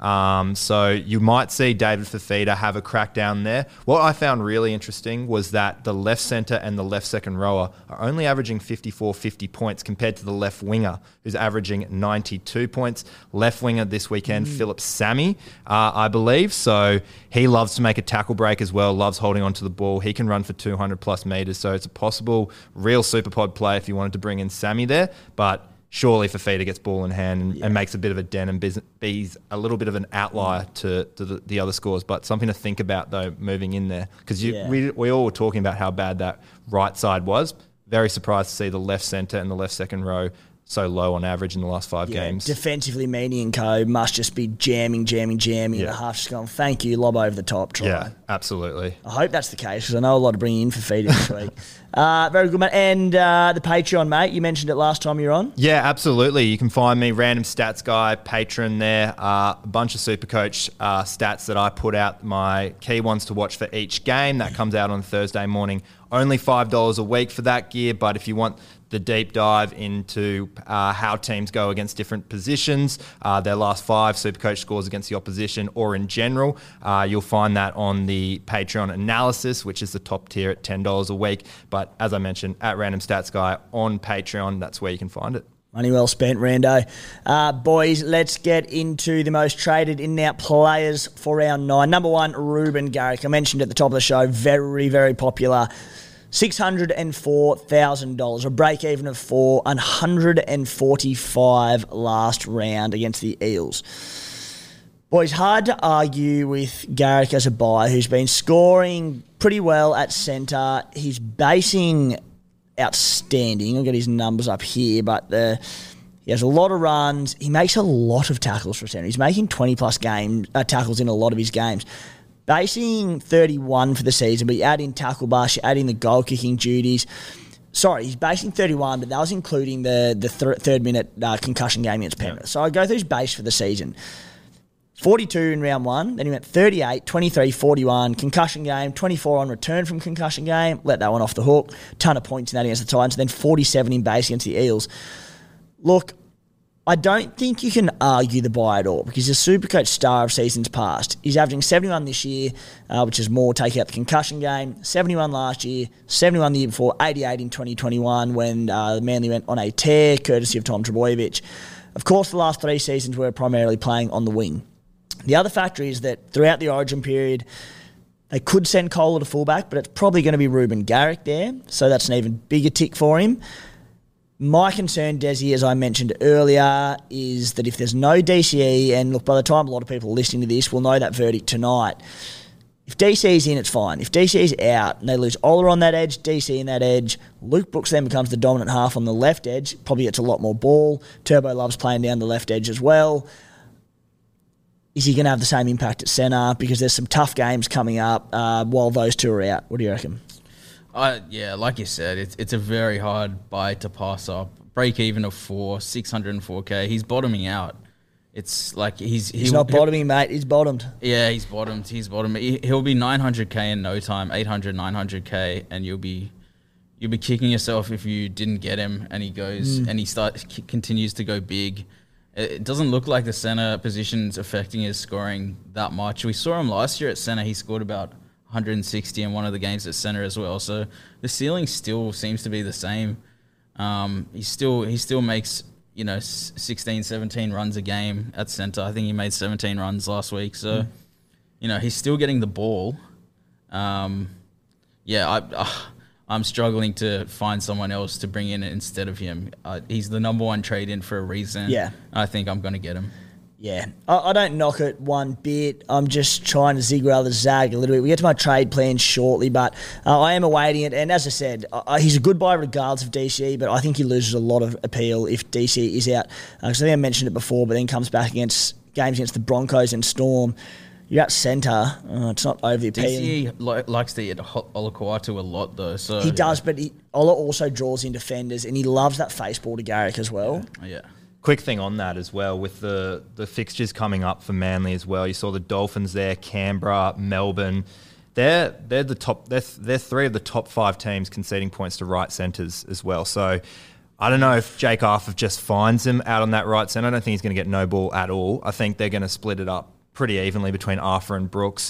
So you might see David Fifita have a crack down there. What I found really interesting was that the left centre and the left second rower are only averaging 54, 50 points compared to the left winger, who's averaging 92 points. Left winger this weekend, Philip Sammy, I believe. So he loves to make a tackle break as well, loves holding onto the ball. He can run for 200 plus metres, so it's a possible real Superpod play if you wanted to bring in Sammy there. But surely Fifita gets ball in hand and makes a bit of a dent and be a little bit of an outlier to the other scores. But something to think about, though, moving in there. Because we all were talking about how bad that right side was. Very surprised to see the left centre and the left second row so low on average in the last 5 games. Defensively, Meaney and co must just be jamming in the half, just going, thank you, lob over the top, try. Yeah, absolutely. I hope that's the case, because I know a lot of bringing in for feeding this week. Very good, mate. And the Patreon, mate, you mentioned it last time you were on. Yeah, absolutely. You can find me, Random Stats Guy, Patreon there. A bunch of Supercoach stats that I put out, my key ones to watch for each game. That comes out on Thursday morning. Only $5 a week for that gear, but if you want the deep dive into how teams go against different positions, their last 5 Supercoach scores against the opposition, or in general, you'll find that on the Patreon analysis, which is the top tier at $10 a week. But as I mentioned, at Random Stats Guy on Patreon, that's where you can find it. Money well spent, Rando. Boys, let's get into the most traded in-and-out players for round 9. Number 1, Ruben Garrick. I mentioned at the top of the show, very, very popular. $604,000, a break-even of 4, 145 last round against the Eels. Boys, hard to argue with Garrick as a buy, who's been scoring pretty well at centre. He's basing outstanding. I'll get his numbers up here, but he has a lot of runs. He makes a lot of tackles for centre. He's making 20-plus tackles in a lot of his games. Basing 31 for the season, but you add in tackle bust, you add in the goal-kicking duties. Sorry, he's basing 31, but that was including the third-minute concussion game against Penrith. So I go through his base for the season. 42 in round 1, then he went 38, 23, 41, concussion game, 24 on return from concussion game, let that one off the hook, ton of points in that against the Titans, then 47 in base against the Eels. Look, I don't think you can argue the buy at all, because he's a Supercoach star of seasons past. He's averaging 71 this year, which is more taking out the concussion game, 71 last year, 71 the year before, 88 in 2021 when Manly went on a tear, courtesy of Tom Trbojevic. Of course, the last 3 seasons we're primarily playing on the wing. The other factor is that throughout the Origin period, they could send Cole to fullback, but it's probably going to be Ruben Garrick there, so that's an even bigger tick for him. My concern, Desi, as I mentioned earlier, is that if there's no DCE, and look, by the time a lot of people are listening to this, we'll know that verdict tonight. If DCE's in, it's fine. If DCE's out and they lose Ola on that edge, DC in that edge, Luke Brooks then becomes the dominant half on the left edge, probably gets a lot more ball. Turbo loves playing down the left edge as well. Is he going to have the same impact at centre? Because there's some tough games coming up while those two are out. What do you reckon? Yeah, like you said, it's a very hard buy to pass up. Break even of 4, 604K. He's bottoming out. It's like he's not bottoming, mate. He's bottomed. Yeah, he's bottomed. He'll be 900K in no time, 800, 900K, and you'll be kicking yourself if you didn't get him. And he goes and he continues to go big. It doesn't look like the centre position's affecting his scoring that much. We saw him last year at centre. He scored about 160 in one of the games at centre as well. So the ceiling still seems to be the same. He still makes 16, 17 runs a game at centre. I think he made 17 runs last week. So he's still getting the ball. I'm struggling to find someone else to bring in instead of him. He's the number 1 trade-in for a reason. Yeah. I think I'm going to get him. Yeah. I don't knock it one bit. I'm just trying to zig rather zag a little bit. We get to my trade plan shortly, but I am awaiting it. And as I said, he's a good buy regardless of DCE, but I think he loses a lot of appeal if DCE is out. Because I think I mentioned it before, but then comes back against games against the Broncos and Storm. You're at centre. It's not overly appealing. DCE likes to hit Olakuatu a lot, though. So He does, but Ola also draws in defenders, and he loves that face ball to Garrick as well. Yeah. Quick thing on that as well, with the fixtures coming up for Manly as well. You saw the Dolphins there, Canberra, Melbourne. They're the top. They're 3 of the top 5 teams conceding points to right centres as well. So I don't know if Jake Arthur just finds him out on that right centre. I don't think he's going to get no ball at all. I think they're going to split it up pretty evenly between Arthur and Brooks.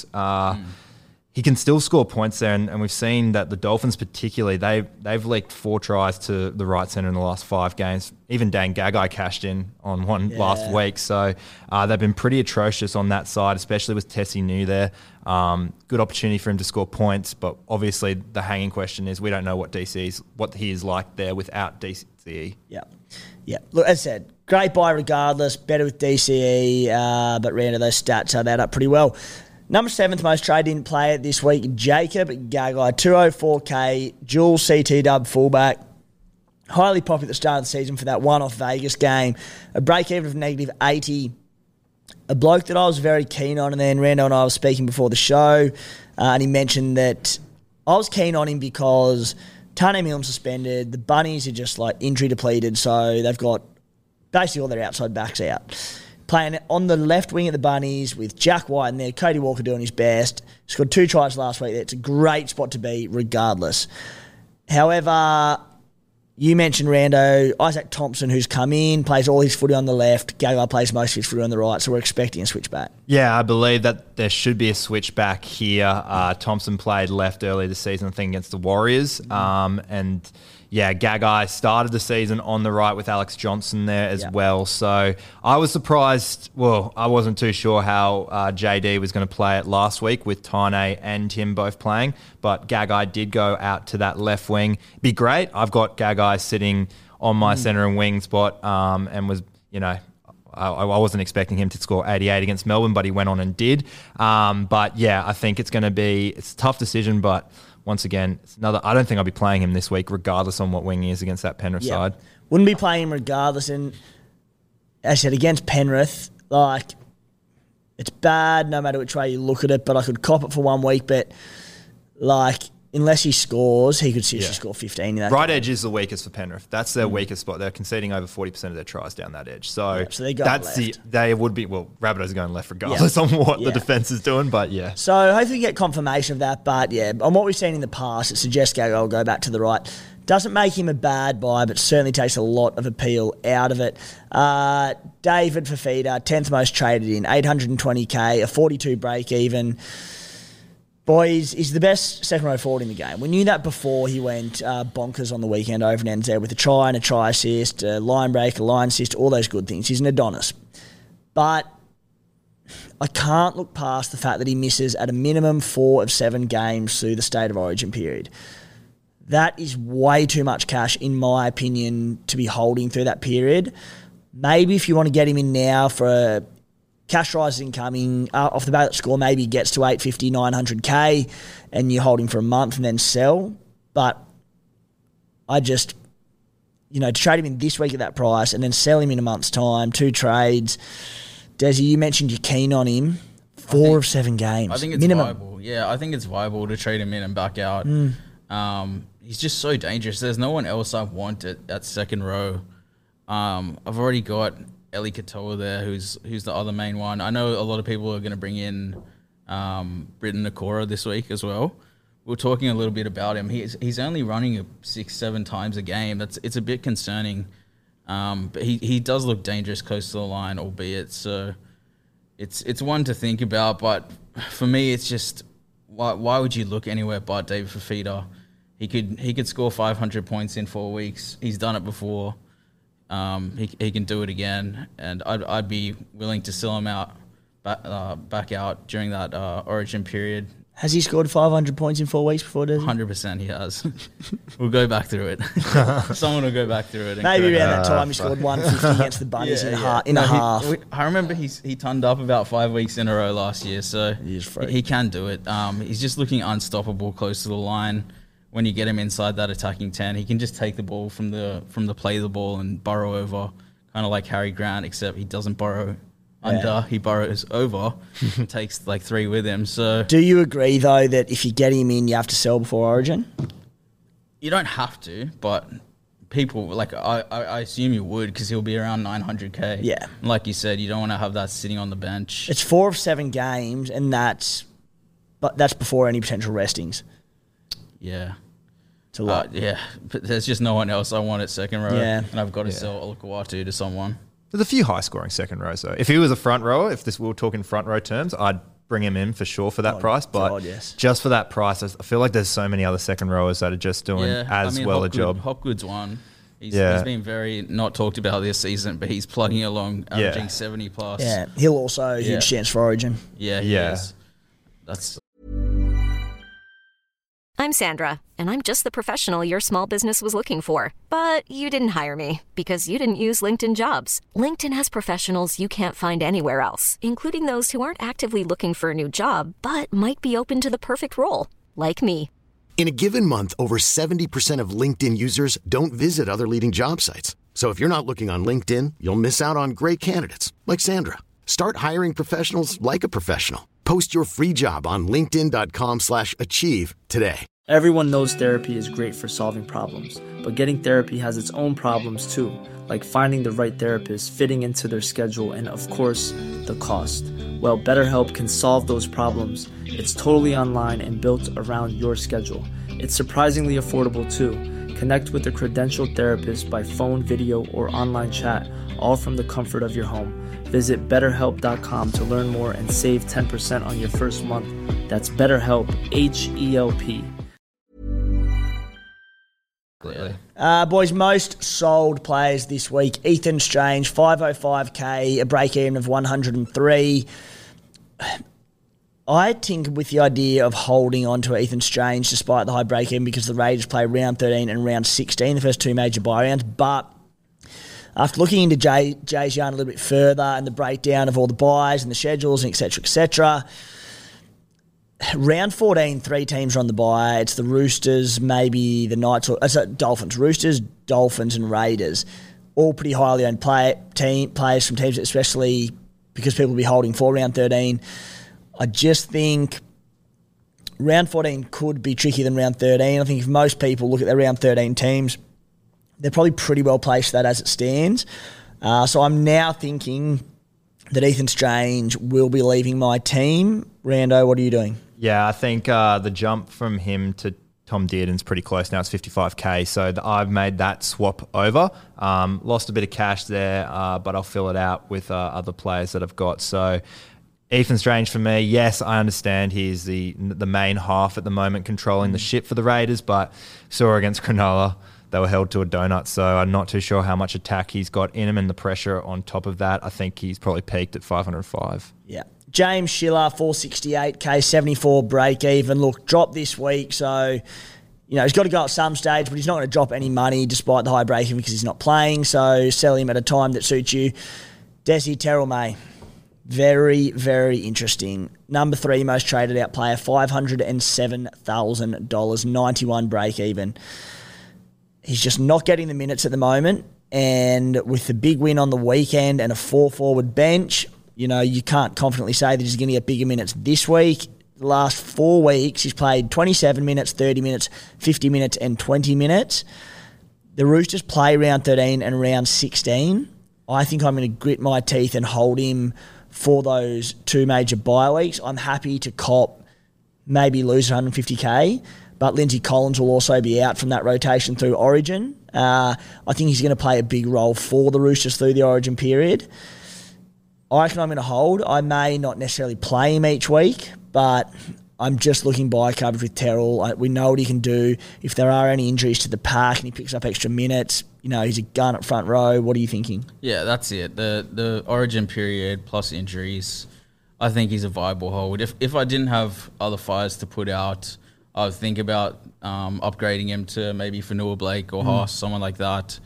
He can still score points there, and we've seen that the Dolphins particularly, they've leaked 4 tries to the right centre in the last 5 games. Even Dan Gagai cashed in on one last week. So they've been pretty atrocious on that side, especially with Tessie New there. Good opportunity for him to score points, but obviously the hanging question is we don't know what he is like there without DCE. Yeah. Look, as I said, great buy regardless, better with DCE, but Rando, those stats are that up pretty well. Number 7th most traded in player this week, Jacob Gagai, 204k, dual CT dub fullback. Highly popular at the start of the season for that one-off Vegas game. A break-even of -80. A bloke that I was very keen on, and then Rando and I were speaking before the show, and he mentioned that I was keen on him because Tane Milne suspended, the Bunnies are just like injury depleted, so they've got basically all their outside backs out. Playing on the left wing at the Bunnies with Jack White in there, Cody Walker doing his best. Scored 2 tries last week. It's a great spot to be regardless. However, you mentioned Rando, Isaac Thompson, who's come in, plays all his footy on the left. Gagai plays most of his footy on the right, so we're expecting a switch back. Yeah, I believe that there should be a switch back here. Thompson played left earlier this season, I think, against the Warriors. And yeah, Gagai started the season on the right with Alex Johnson there as well. So I was surprised. Well, I wasn't too sure how JD was going to play it last week with Tane and Tim both playing. But Gagai did go out to that left wing. Be great. I've got Gagai sitting on my centre and wing spot and was, I wasn't expecting him to score 88 against Melbourne, but he went on and did. But yeah, I think it's a tough decision, but once again, I don't think I'll be playing him this week, regardless on what wing he is against that Penrith side. Wouldn't be playing him regardless. And as I said, against Penrith, it's bad no matter which way you look at it, but I could cop it for 1 week. But, unless he scores, he could seriously score 15 in that right game. Edge is the weakest for Penrith. That's their weakest spot. They're conceding over 40% of their tries down that edge. So, they go left. Rabbitohs are going left regardless on what the defence is doing, but yeah. So hopefully we get confirmation of that. But yeah, on what we've seen in the past, it suggests Gagai will go back to the right. Doesn't make him a bad buy, but certainly takes a lot of appeal out of it. David Fifita, 10th most traded in, 820k, a 42 break even. Boys, he's the best second row forward in the game. We knew that before he went bonkers on the weekend over in NZ with a try and a try assist, a line break, a line assist, all those good things. He's an Adonis. But I can't look past the fact that he misses at a minimum 4 of 7 games through the State of Origin period. That is way too much cash, in my opinion, to be holding through that period. Maybe if you want to get him in now for a cash rise incoming, off the bat of score, maybe he gets to 850, 900k, and you hold him for a month and then sell. But I just, to trade him in this week at that price and then sell him in a month's time, 2 trades. Desi, you mentioned you're keen on him. 4 of 7 games. I think it's minimum. viable. Yeah, I think it's viable to trade him in and back out. He's just so dangerous. There's no one else I want at second row. I've already got Eli Katoa there, who's the other main one. I know a lot of people are going to bring in Britton Nakora this week as well. We were talking a little bit about him. He's only running 6-7 times a game. It's a bit concerning. But he does look dangerous close to the line, albeit. So it's one to think about. But for me, it's just why would you look anywhere but David Fifita? He could score 500 points in 4 weeks. He's done it before. He can do it again, and I'd be willing to sell him out back out during that Origin period. Has he scored 500 points in 4 weeks before, does he? 100% he has. We'll go back through it. Someone will go back through it. Maybe around that time he scored 150 against the Bunnies in a half. I remember he turned up about 5 weeks in a row last year, so he can do it. He's just looking unstoppable close to the line. When you get him inside that attacking 10, he can just take the ball from the play of the ball and burrow over, kind of like Harry Grant, except he doesn't burrow under, he burrows over, takes like 3 with him. So Do you agree, though, that if you get him in, you have to sell before Origin? you don't have to, but people, like I assume you would, because he'll be around 900k. Yeah. And like you said, you don't want to have that sitting on the bench. It's 4 of 7 games, and that's before any potential restings. Yeah. It's a lot. Yeah, but there's just no one else I want at second row. Yeah. And I've got to sell Olukwatu to someone. There's a few high-scoring second rows, though. If he was a front rower, we were talking front row terms, I'd bring him in for sure for that price. But God, yes. just for that price, I feel like there's so many other second rowers that are just doing a job. Hopgood's one. He's been very not talked about this season, but he's plugging along, averaging 70 plus. Yeah, he'll also huge chance for Origin. Yeah, he is. That's. I'm Sandra, and I'm just the professional your small business was looking for. But you didn't hire me because you didn't use LinkedIn Jobs. LinkedIn has professionals you can't find anywhere else, including those who aren't actively looking for a new job, but might be open to the perfect role, like me. In a given month, over 70% of LinkedIn users don't visit other leading job sites. So if you're not looking on LinkedIn, you'll miss out on great candidates like Sandra. Start hiring professionals like a professional. Post your free job on linkedin.com/achieve today. Everyone knows therapy is great for solving problems, but getting therapy has its own problems too, like finding the right therapist, fitting into their schedule, and of course, the cost. Well, BetterHelp can solve those problems. It's totally online and built around your schedule. It's surprisingly affordable too. Connect with a credentialed therapist by phone, video, or online chat, all from the comfort of your home. Visit BetterHelp.com to learn more and save 10% on your first month. That's BetterHelp, H-E-L-P. Boys, most sold players this week. Ethan Strange, 505k, a break-even of 103. I tinkered with the idea of holding on to Ethan Strange despite the high break-even because the Raiders play round 13 and round 16, the first 2 major bye rounds, but after looking into Jay's yarn a little bit further and the breakdown of all the buys and the schedules and et cetera, round 14, 3 teams are on the bye. It's the Roosters, maybe the Knights, or Dolphins. Roosters, Dolphins and Raiders. All pretty highly owned players from teams, especially because people will be holding for round 13. I just think round 14 could be trickier than round 13. I think if most people look at their round 13 teams, they're probably pretty well placed for that as it stands. So I'm now thinking that Ethan Strange will be leaving my team. Rando, what are you doing? Yeah, I think the jump from him to Tom Dearden's pretty close now. It's 55k, so I've made that swap over. Lost a bit of cash there, but I'll fill it out with other players that I've got. So Ethan Strange for me, yes, I understand he's the main half at the moment controlling the ship for the Raiders, but saw against Cronulla, they were held to a donut, so I'm not too sure how much attack he's got in him and the pressure on top of that. I think he's probably peaked at 505. Yeah. James Schiller, 468k, 74 break even. Look, drop this week, so he's got to go at some stage, but he's not going to drop any money despite the high break even because he's not playing, so sell him at a time that suits you. Desi Terrell May. Very, very interesting. Number 3 most traded out player, $507,000, 91 break even. He's just not getting the minutes at the moment, and with the big win on the weekend and a 4-forward bench, you can't confidently say that he's going to get bigger minutes this week. The last 4 weeks, he's played 27 minutes, 30 minutes, 50 minutes, and 20 minutes. The Roosters play round 13 and round 16. I think I'm going to grit my teeth and hold him for those 2 major bye weeks. I'm happy to cop, maybe lose 150k, but Lindsay Collins will also be out from that rotation through Origin. I think he's going to play a big role for the Roosters through the Origin period. I reckon I'm going to hold. I may not necessarily play him each week, but I'm just looking buy coverage with Terrell. We know what he can do. If there are any injuries to the pack and he picks up extra minutes, he's a gun at front row. What are you thinking? Yeah, that's it. The Origin period plus injuries, I think he's a viable hold. If I didn't have other fires to put out, I would think about upgrading him to maybe Fanua Blake or Haas, someone like that.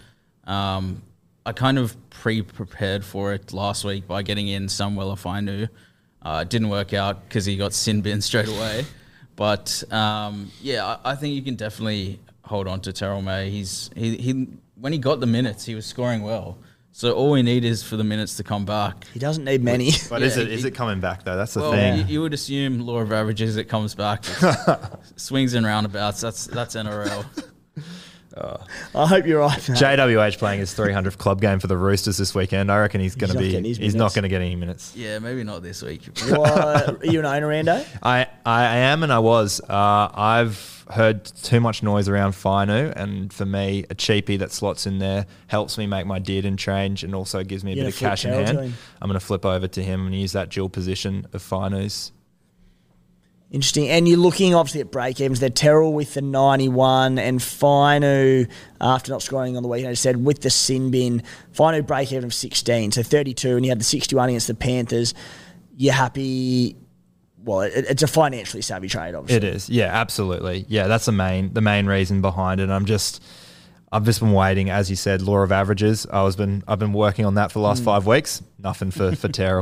I kind of pre-prepared for it last week by getting in Samuel Afainu. It didn't work out because he got sin bin straight away. But, I think you can definitely hold on to Terrell May. He when he got the minutes, he was scoring well. So all we need is for the minutes to come back. He doesn't need many. But is it coming back though? That's the Well, thing. you would assume law of averages, it comes back. Swings and roundabouts. That's NRL. I hope you're right, mate. JWH playing his 300th club game for the Roosters this weekend. I reckon he's not getting his not minutes. going to get any minutes. Yeah, maybe not this week. Are you an owner, Rando? I am and I was. I've heard too much noise around Fainu, and for me, a cheapie that slots in there helps me make my Dearden change and also gives me a You're bit of gonna cash in flip Terrell hand. to him? I'm going to flip over to him and use that dual position of Fainu's. Interesting. And you're looking obviously at break-evens. They're Terrell with the 91 and Fainu, after not scoring on the weekend, I said with the sin bin, Fainu break-even of 16, so 32, and you had the 61 against the Panthers. You're happy... Well, it's a financially savvy trade, obviously. It is, yeah, absolutely, yeah. That's the main reason behind it. I've just been waiting, as you said, law of averages. I've been working on that for the last 5 weeks. Nothing for Terrell.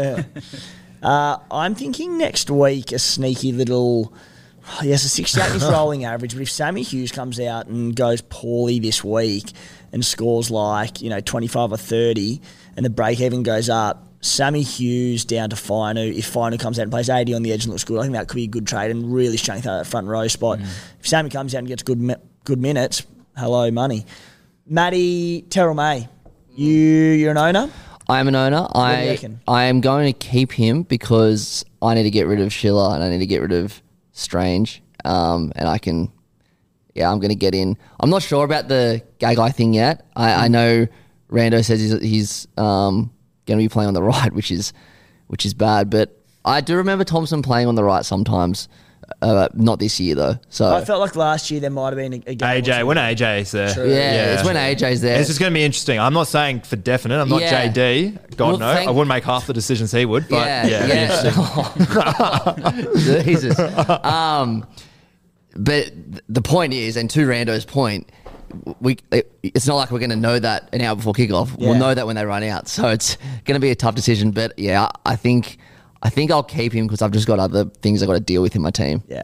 I'm thinking next week a sneaky little... Yes, a 68 is rolling average, but if Sammy Hughes comes out and goes poorly this week and scores like 25 or 30 and the break-even goes up, Sammy Hughes down to Fainu. If Fainu comes out and plays 80 on the edge and looks good, I think that could be a good trade and really strengthen that front row spot. If Sammy comes out and gets good minutes, hello money. Matty, Terrell May, you're an owner? I am an owner. do you reckon? I am going to keep him because I need to get rid of Schiller and I need to get rid of Strange. And I'm going to get in. I'm not sure about the Gagai thing yet. I know Rando says he's going to be playing on the right, which is bad. But I do remember Thompson playing on the right sometimes. Not this year though. So I felt like last year there might have been a game. or AJ, two. when AJ's there. True. yeah, it's when AJ's there. It's just going to be interesting. I'm not saying for definite. I'm not Yeah. JD. God, Well, no. I wouldn't make half the decisions he would. But Jesus. But the point is, and to Rando's point, it's not like we're going to know that an hour before kickoff. Yeah. We'll know that when they run out. So it's going to be a tough decision. But yeah, I think I'll keep him because I've just got other things I've got to deal with in my team. Yeah.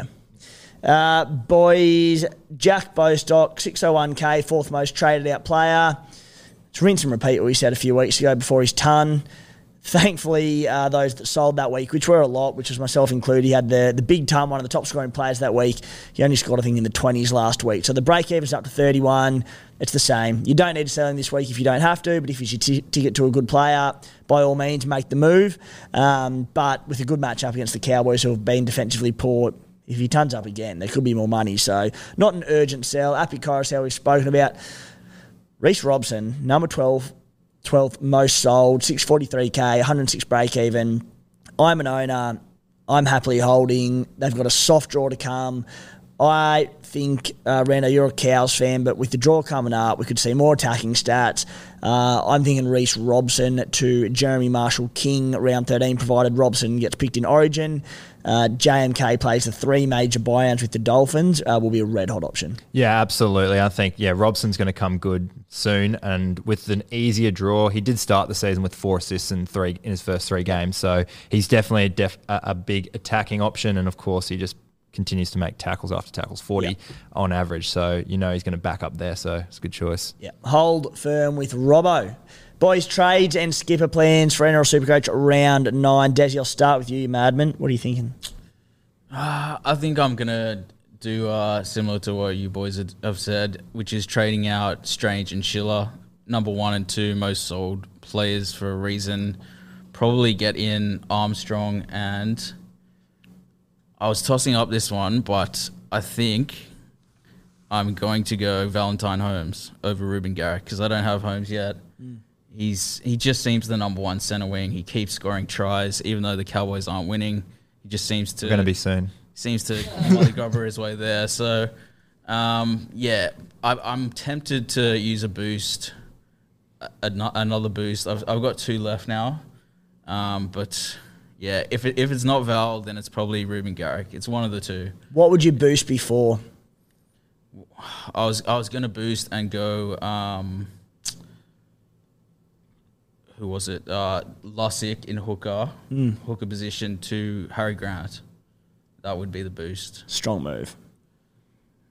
Boys, Jack Bostock, 601k, fourth most traded out player. It's rinse and repeat what we said a few weeks ago before his ton. Thankfully, those that sold that week, which were a lot, which was myself included, he had the big ton, one of the top scoring players that week. He only scored, I think, in the 20s last week. So the break-even's up to 31. It's the same. You don't need to sell him this week if you don't have to, but if it's your ticket to a good player, by all means, make the move. But with a good matchup against the Cowboys, who have been defensively poor, if he turns up again, there could be more money. So not an urgent sell. Api Coruscant we've spoken about. Reece Robson, number 12th most sold, 643k, 106 break even. I'm an owner. I'm happily holding. They've got a soft draw to come. I think, Rando, you're a Cows fan, but with the draw coming up, we could see more attacking stats. I'm thinking Reece Robson to Jeremy Marshall-King, round 13, provided Robson gets picked in Origin. JMK plays the 3 major buy-ins with the Dolphins, will be a red-hot option. Yeah, absolutely. I think, Robson's going to come good soon, and with an easier draw, he did start the season with 4 assists in his first 3 games, so he's definitely a big attacking option, and of course, he just continues to make tackles after tackles, 40 on average, so he's going to back up there, so it's a good choice. Yeah, hold firm with Robbo. Boys, trades and skipper plans for NRL Supercoach round 9. Desi, I'll start with you, Madman. What are you thinking? I think I'm going to do similar to what you boys have said, which is trading out Strange and Schiller, number 1 and 2 most sold players for a reason. Probably get in Armstrong, and I was tossing up this one, but I think I'm going to go Valentine Holmes over Ruben Garrick because I don't have Holmes yet. He just seems the number 1 centre wing. He keeps scoring tries, even though the Cowboys aren't winning. He just seems to... Going to be soon. Seems to mollygrubber his way there. So, I'm tempted to use a boost, another boost. I've got 2 left now, but yeah, if it's not Val, then it's probably Ruben Garrick. It's one of the 2. What would you boost before? I was going to boost and go. Who was it? Lussick in hooker position to Harry Grant. That would be the boost. Strong move.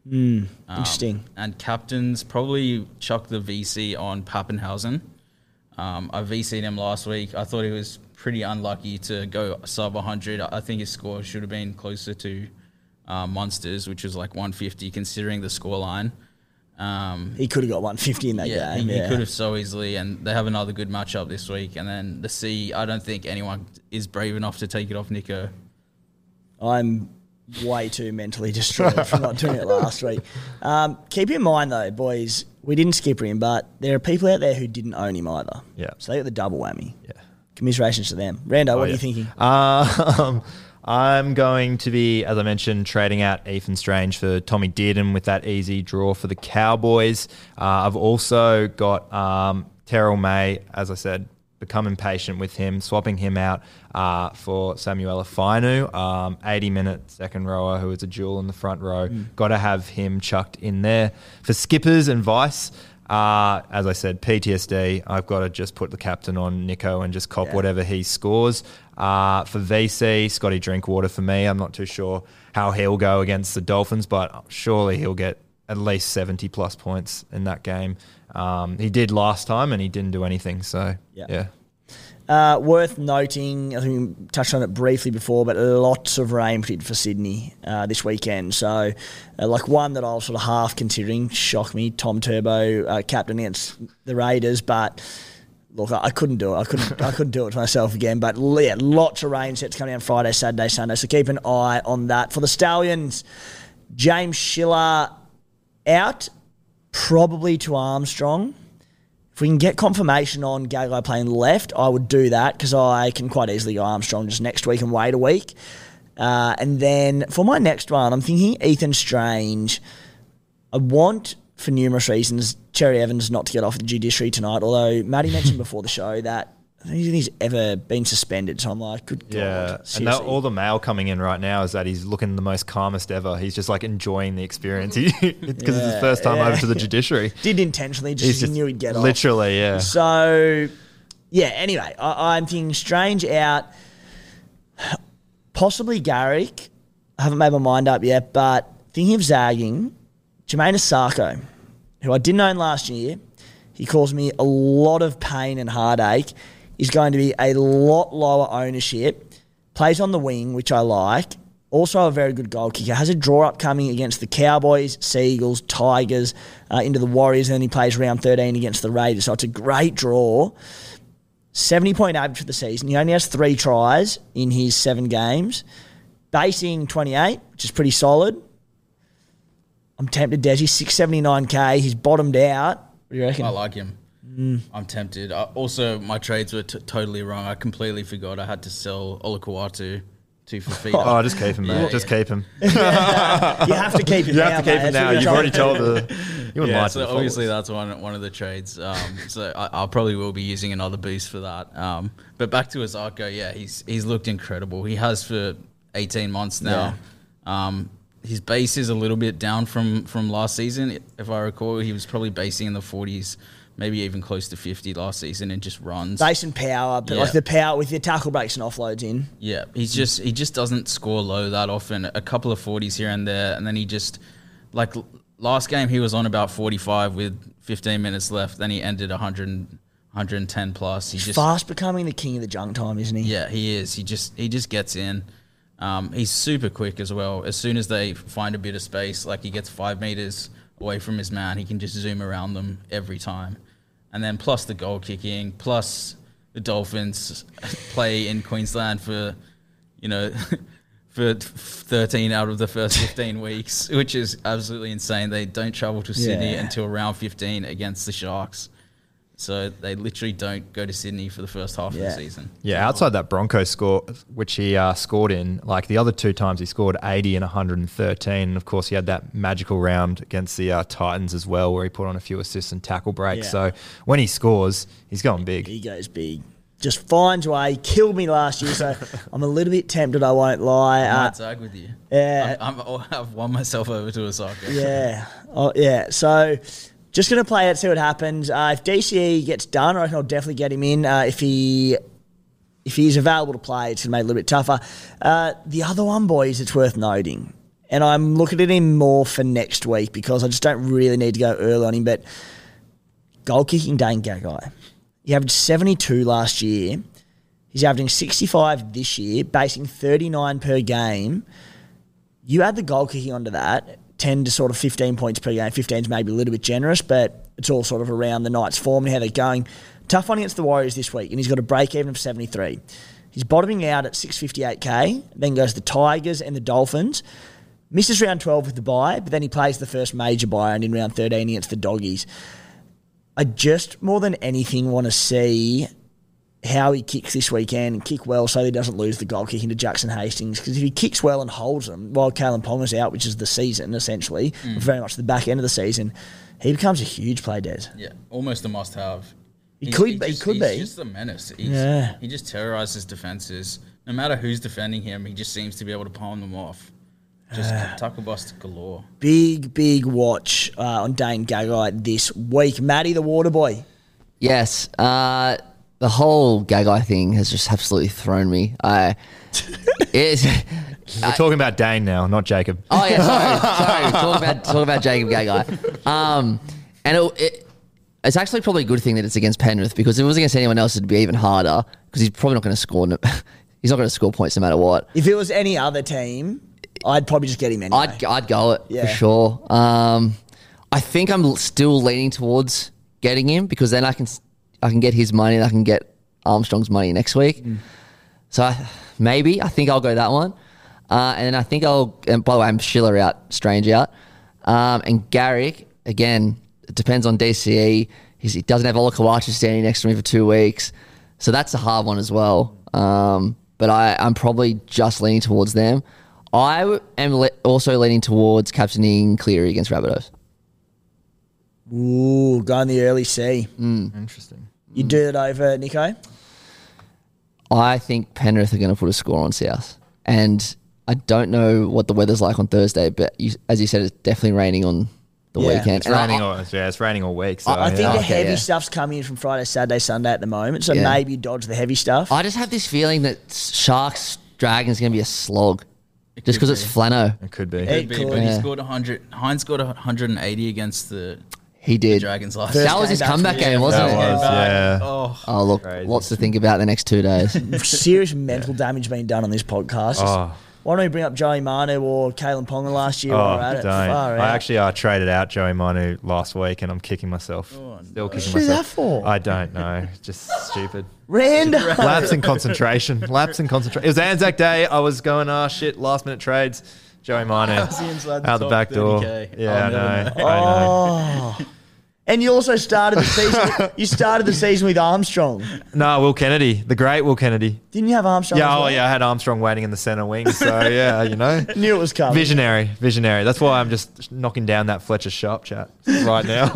Interesting. And captains, probably chuck the VC on Pappenhausen. I VC'd him last week. I thought he was pretty unlucky to go sub 100. I think his score should have been closer to Munster's, which was like 150, considering the scoreline. He could have got 150 in that game. He could have so easily, and they have another good matchup this week. And then the C, I don't think anyone is brave enough to take it off Nico. I'm way too mentally destroyed for not doing it last week. Keep in mind, though, boys, we didn't skip him, but there are people out there who didn't own him either. Yeah. So they got the double whammy. Yeah. Commiserations to them. Rando, what are you thinking? I'm going to be, as I mentioned, trading out Ethan Strange for Tommy Dearden with that easy draw for the Cowboys. I've also got Terrell May, as I said, become impatient with him, swapping him out for Samuela Fainu, 80-minute second rower who is a jewel in the front row. Got to have him chucked in there. For skippers and vice, as I said, PTSD, I've got to just put the captain on Nico and just cop whatever he scores. For VC, Scotty Drinkwater for me. I'm not too sure how he'll go against the Dolphins, but surely he'll get at least 70-plus points in that game. He did last time and he didn't do anything, so yeah. Worth noting, I think we touched on it briefly before, but lots of rain predicted for Sydney this weekend. So, like one that I was sort of half considering, shocked me, Tom Turbo, captain against the Raiders, but look, I couldn't do it. I couldn't do it to myself again. But yeah, lots of rain sets coming down Friday, Saturday, Sunday. So keep an eye on that. For the Stallions, James Schiller out, probably to Armstrong. If we can get confirmation on Gagai playing left, I would do that because I can quite easily go Armstrong just next week and wait a week. And then for my next one, I'm thinking Ethan Strange. I want, for numerous reasons, Cherry Evans not to get off the judiciary tonight, although Matty mentioned before the show that I don't think he's ever been suspended, so I'm like, good God. Yeah, and all the mail coming in right now is that he's looking the most calmest ever. He's just like enjoying the experience because it's his first time over to the judiciary. Did intentionally, just he knew he'd get off. Literally, yeah. So, yeah, anyway, I'm thinking Strange out, possibly Garrick. I haven't made my mind up yet, but thinking of zagging, Jermaine Asako, who I didn't own last year. He caused me a lot of pain and heartache. Is going to be a lot lower ownership. Plays on the wing, which I like. Also a very good goal kicker. Has a draw upcoming against the Cowboys, Seagulls, Tigers, into the Warriors, and then he plays round 13 against the Raiders. So it's a great draw. 70-point average for the season. He only has 3 tries in his 7 games. Basing 28, which is pretty solid. I'm tempted, Desi. 679K. He's bottomed out. What do you reckon? I like him. I'm tempted. Also, my trades were totally wrong. I completely forgot I had to sell Olakuatu to Fafita. Oh, just keep him, mate. Just keep him. You have to keep him You now, have to keep mate. him That's now. what we're You've already told you wouldn't lie to so the obviously followers. that's one of the trades. So I probably will be using another boost for that. But back to Asako, yeah, he's looked incredible. He has for 18 months now. Yeah. His base is a little bit down from last season. If I recall, he was probably basing in the 40s. Maybe even close to 50 last season and just runs. Base and power, but like the power with your tackle breaks and offloads in. Yeah, he just doesn't score low that often. A couple of 40s here and there, and then he just, like last game he was on about 45 with 15 minutes left. Then he ended 100, 110 plus. He's fast becoming the king of the junk time, isn't he? Yeah, he is. He just gets in. He's super quick as well. As soon as they find a bit of space, like he gets 5 meters away from his man, he can just zoom around them every time. And then plus the goal kicking, plus the Dolphins play in Queensland for 13 out of the first 15 weeks, which is absolutely insane. They don't travel to Sydney until round 15 against the Sharks. So they literally don't go to Sydney for the first half of the season. Yeah, outside that Broncos score, which he scored in, like the other 2 times he scored 80 and 113. And of course, he had that magical round against the Titans as well, where he put on a few assists and tackle breaks. Yeah. So when he scores, he's going big. He goes big. Just finds a way. Killed me last year, so I'm a little bit tempted, I won't lie. I might tag with you. Yeah. I've won myself over to Osaka. Yeah. Oh, yeah. So just going to play it, see what happens. If DCE gets done, I reckon I'll definitely get him in. If he's available to play, it's going to make it a little bit tougher. The other one, boys, it's worth noting, and I'm looking at him more for next week because I just don't really need to go early on him, but goal kicking Dane Gagai. He averaged 72 last year. He's averaging 65 this year, basing 39 per game. You add the goal kicking onto that, 10 to sort of 15 points per game. 15's maybe a little bit generous, but it's all sort of around the night's form and how they're going. Tough one against the Warriors this week, and he's got a break-even of 73. He's bottoming out at 658k, then goes the Tigers and the Dolphins. Misses round 12 with the bye, but then he plays the first major bye and in round 13 against the Doggies. I just, more than anything, want to see how he kicks this weekend and kick well so he doesn't lose the goal kicking to Jackson Hastings. Because if he kicks well and holds them while Kalen Ponga's out, which is the season, essentially, very much the back end of the season, he becomes a huge play, Des. Yeah, almost a must-have. He could be. He's just a menace. He just terrorizes defenses. No matter who's defending him, he just seems to be able to palm them off. Just tackle bust galore. Big watch on Dane Gagai this week. Matty, the water boy. Yes. The whole Gagai thing has just absolutely thrown me. We're talking about Dane now, not Jacob. Oh, yeah, sorry. Talk about Jacob Gagai. And it's actually probably a good thing that it's against Penrith, because if it was against anyone else, it'd be even harder, because he's probably not going to score. He's not going to score points no matter what. If it was any other team, I'd probably just get him anyway. I'd go it for sure. I think I'm still leaning towards getting him, because then I can get his money and I can get Armstrong's money next week. So I think I'll go that one. And then I think and by the way, I'm Schiller out, Strange out. And Garrick, again, it depends on DCE. He doesn't have Olakawacha standing next to me for 2 weeks. So that's a hard one as well. But I'm probably just leaning towards them. I am also leaning towards captaining Cleary against Rabbitohs. Ooh, going the early C. Interesting. You do it over Nico? I think Penrith are going to put a score on South. And I don't know what the weather's like on Thursday, but as you said, it's definitely raining on the weekend. It's raining all week. So, I think the heavy stuff's coming in from Friday, Saturday, Sunday at the moment, so maybe dodge the heavy stuff. I just have this feeling that Sharks Dragons is going to be a slog. Just because it's Flano. It could be. But he scored 100. Hines scored 180 against the Dragons last year. That was his comeback game, wasn't it? Yeah. Oh, look, crazy. Lots to think about the next 2 days. Serious mental damage being done on this podcast. Why don't we bring up Joey Manu or Kalen Ponga last year? I actually traded out Joey Manu last week, and I'm kicking myself. Still kicking myself. What's that for? I don't know. Just stupid. Random. Lapse in concentration. It was Anzac Day. I was going, last minute trades. Joey Manu out the back door. Yeah, I know. And you also started the season. You started the season with Armstrong. No, Will Kennedy, the great Will Kennedy. Didn't you have Armstrong? Yeah, I had Armstrong waiting in the centre wing. So yeah, knew it was coming. Visionary. That's why I'm just knocking down that Fletcher Sharp chat right now.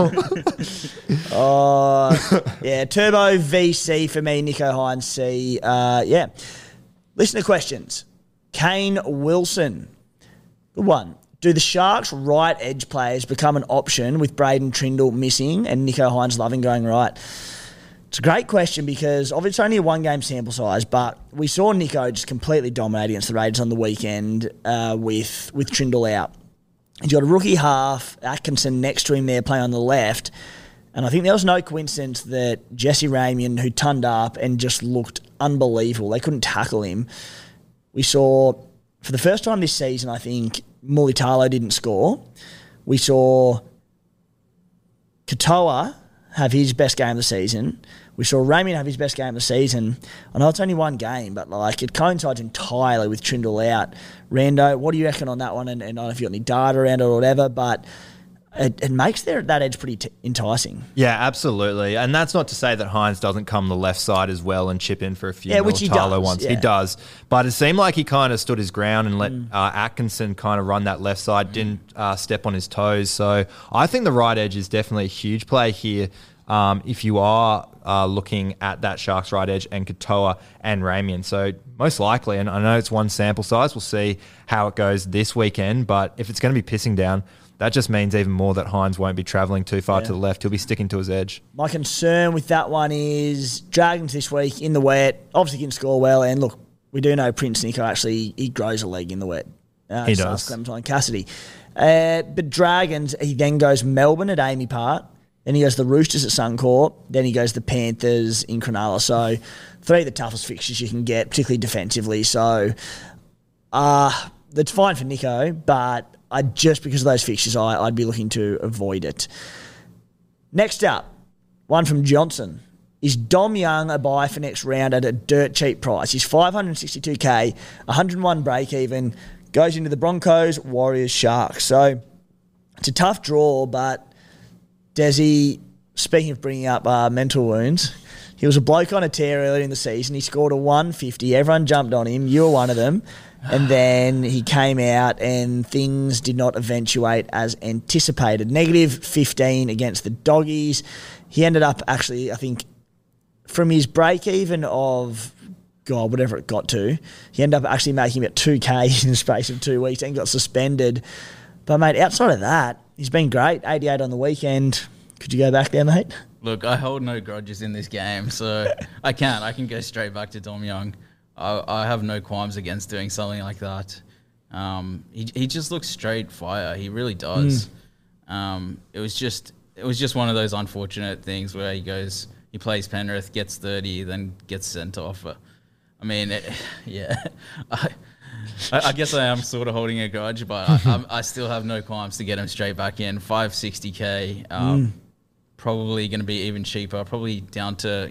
Turbo VC for me, Nico Hines C. Listener questions. Kane Wilson, good one. Do the Sharks' right edge players become an option with Braden Trindle missing and Nico Hines loving going right? It's a great question because obviously it's only a 1-game sample size, but we saw Nico just completely dominate against the Raiders on the weekend with Trindle out. He's got a rookie half, Atkinson next to him there playing on the left, and I think there was no coincidence that Jesse Ramian, who turned up and just looked unbelievable, they couldn't tackle him. We saw, for the first time this season, I think, Mulitalo didn't score. We saw Katoa have his best game of the season. We saw Ramian have his best game of the season. I know it's only 1 game, but it coincides entirely with Trindle out. Rando, what do you reckon on that one? And I don't know if you've got any data around it or whatever, but it makes that edge pretty enticing. Yeah, absolutely. And that's not to say that Hines doesn't come the left side as well and chip in for a few. Yeah, which he does. Once. Yeah. He does. But it seemed like he kind of stood his ground and let Atkinson kind of run that left side, didn't step on his toes. So I think the right edge is definitely a huge play here. If you are looking at that Sharks right edge and Katoa and Ramian. So most likely, and I know it's 1 sample size, we'll see how it goes this weekend, but if it's going to be pissing down, that just means even more that Hines won't be travelling too far to the left. He'll be sticking to his edge. My concern with that one is Dragons this week in the wet. Obviously can score well. And look, we do know Prince Nico actually, he grows a leg in the wet. He does. Clementine Cassidy. But Dragons, he then goes Melbourne at Amy Park, Then he goes to the Roosters at Suncorp. Then he goes to the Panthers in Cronulla. So 3 of the toughest fixtures you can get, particularly defensively. So that's fine for Nico, but just because of those fixtures, I'd be looking to avoid it. Next up, one from Johnson. Is Dom Young a buy for next round at a dirt cheap price? He's $562K, 101 break even, goes into the Broncos, Warriors, Sharks. So it's a tough draw, but Desi, speaking of bringing up mental wounds, he was a bloke on a tear earlier in the season. He scored a 150. Everyone jumped on him. You were one of them. And then he came out and things did not eventuate as anticipated. Negative 15 against the Doggies. He ended up actually, I think, from his break-even of, God, whatever it got to, he ended up actually making about 2K in the space of 2 weeks and got suspended. But, mate, outside of that, he's been great. 88 on the weekend. Could you go back there, mate? Look, I hold no grudges in this game, so I can go straight back to Dom Young. I have no qualms against doing something like that. He just looks straight fire. He really does. It was just one of those unfortunate things where he plays Penrith, gets 30, then gets sent off. I mean, I guess I am sort of holding a grudge, but I still have no qualms to get him straight back in. $560K, probably going to be even cheaper, probably down to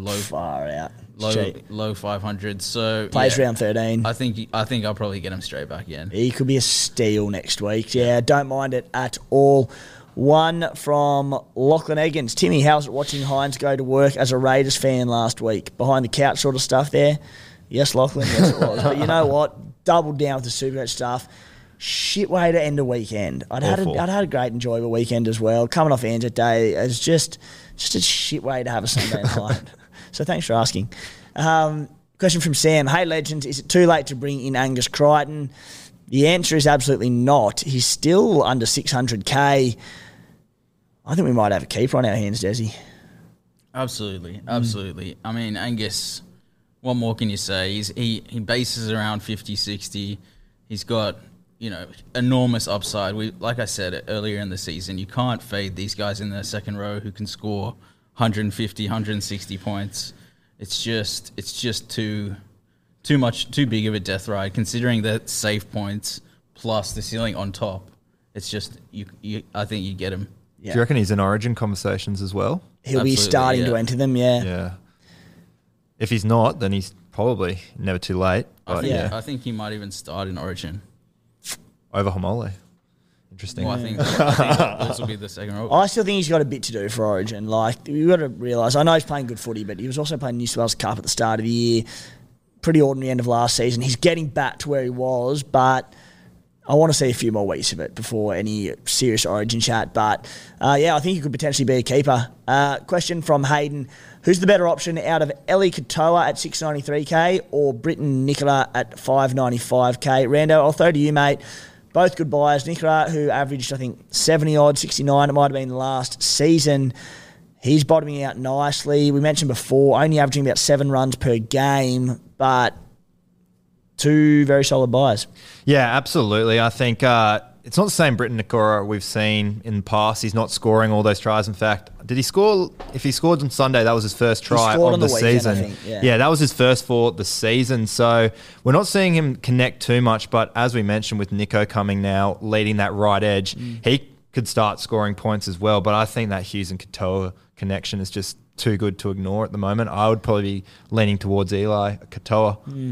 low 500. So plays round 13. I think I'll probably get him straight back in. He could be a steal next week. Yeah, don't mind it at all. One from Lachlan Eggins. Timmy, how's it watching Hines go to work as a Raiders fan last week? Behind the couch sort of stuff there? Yes, Lachlan, yes it was. But you know what? Doubled down with the Supercoach stuff. Shit way to end a weekend. I'd had a great enjoyable weekend as well. Coming off Anzac Day, it's just a shit way to have a Sunday night. So thanks for asking. Question from Sam. Hey, Legends, is it too late to bring in Angus Crichton? The answer is absolutely not. He's still under 600K. I think we might have a keeper on our hands, Desi. Absolutely. I mean, Angus, what more can you say? He bases around 50, 60. He's got, enormous upside. Like I said earlier in the season, you can't fade these guys in the second row who can score 150, 160 points. It's just too big of a death ride, considering that save points plus the ceiling on top. It's just, I think you get him. Yeah. Do you reckon he's in Origin conversations as well? He'll be starting to enter them, yeah. Yeah. If he's not, then he's probably never too late. I think he might even start in Origin. Over Homole. Interesting. Well, I think this will be the second role. I still think he's got a bit to do for Origin. Like, you've got to realise, I know he's playing good footy, but he was also playing New South Wales Cup at the start of the year. Pretty ordinary end of last season. He's getting back to where he was, but I want to see a few more weeks of it before any serious Origin chat. But, I think he could potentially be a keeper. Question from Hayden. Who's the better option out of Eli Katoa at 693K or Britton Nicola at 595K? Rando, I'll throw to you, mate. Both good buyers. Nicola, who averaged, I think, 70-odd, 69, it might have been last season. He's bottoming out nicely. We mentioned before, only averaging about 7 runs per game, but 2 very solid buys. Yeah, absolutely. I think it's not the same Britton Nikora we've seen in the past. He's not scoring all those tries. In fact, did he score? If he scored on Sunday, that was his first try of the season. I think, yeah, that was his first for the season. So we're not seeing him connect too much. But as we mentioned, with Nico coming now, leading that right edge, he could start scoring points as well. But I think that Hughes and Katoa connection is just too good to ignore at the moment. I would probably be leaning towards Eli Katoa.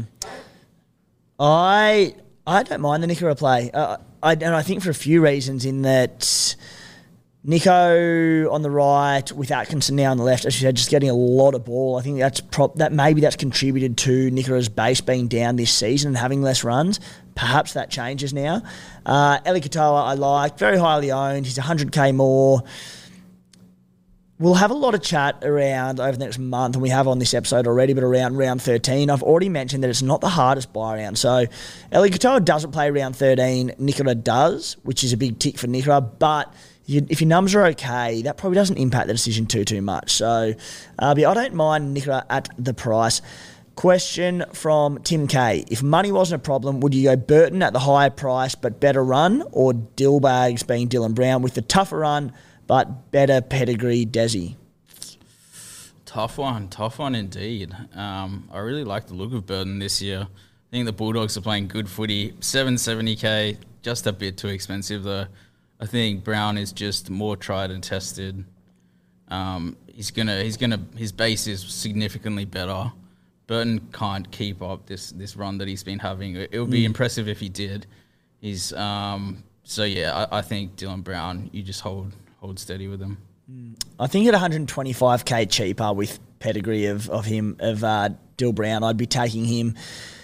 I don't mind the Nicola play. And I think for a few reasons, in that Nico on the right with Atkinson now on the left, as you said, just getting a lot of ball. I think that's contributed to Nicola's base being down this season and having less runs. Perhaps that changes now. Eli Katoa I like, very highly owned. He's 100K more. We'll have a lot of chat around over the next month, and we have on this episode already, but around round 13. I've already mentioned that it's not the hardest buy round. So Eli Katoa doesn't play round 13. Nicola does, which is a big tick for Nicola. But if your numbers are okay, that probably doesn't impact the decision too much. So I don't mind Nicola at the price. Question from Tim K. If money wasn't a problem, would you go Burton at the higher price but better run, or Dillbags being Dylan Brown with the tougher run but better pedigree Desi. Tough one indeed. I really like the look of Burton this year. I think the Bulldogs are playing good footy. 770k, just a bit too expensive though. I think Brown is just more tried and tested. His base is significantly better. Burton can't keep up this run that he's been having. It would be impressive if he did. I think Dylan Brown, you just hold steady with him. I think at 125k cheaper with pedigree of Dill Brown, I'd be taking him.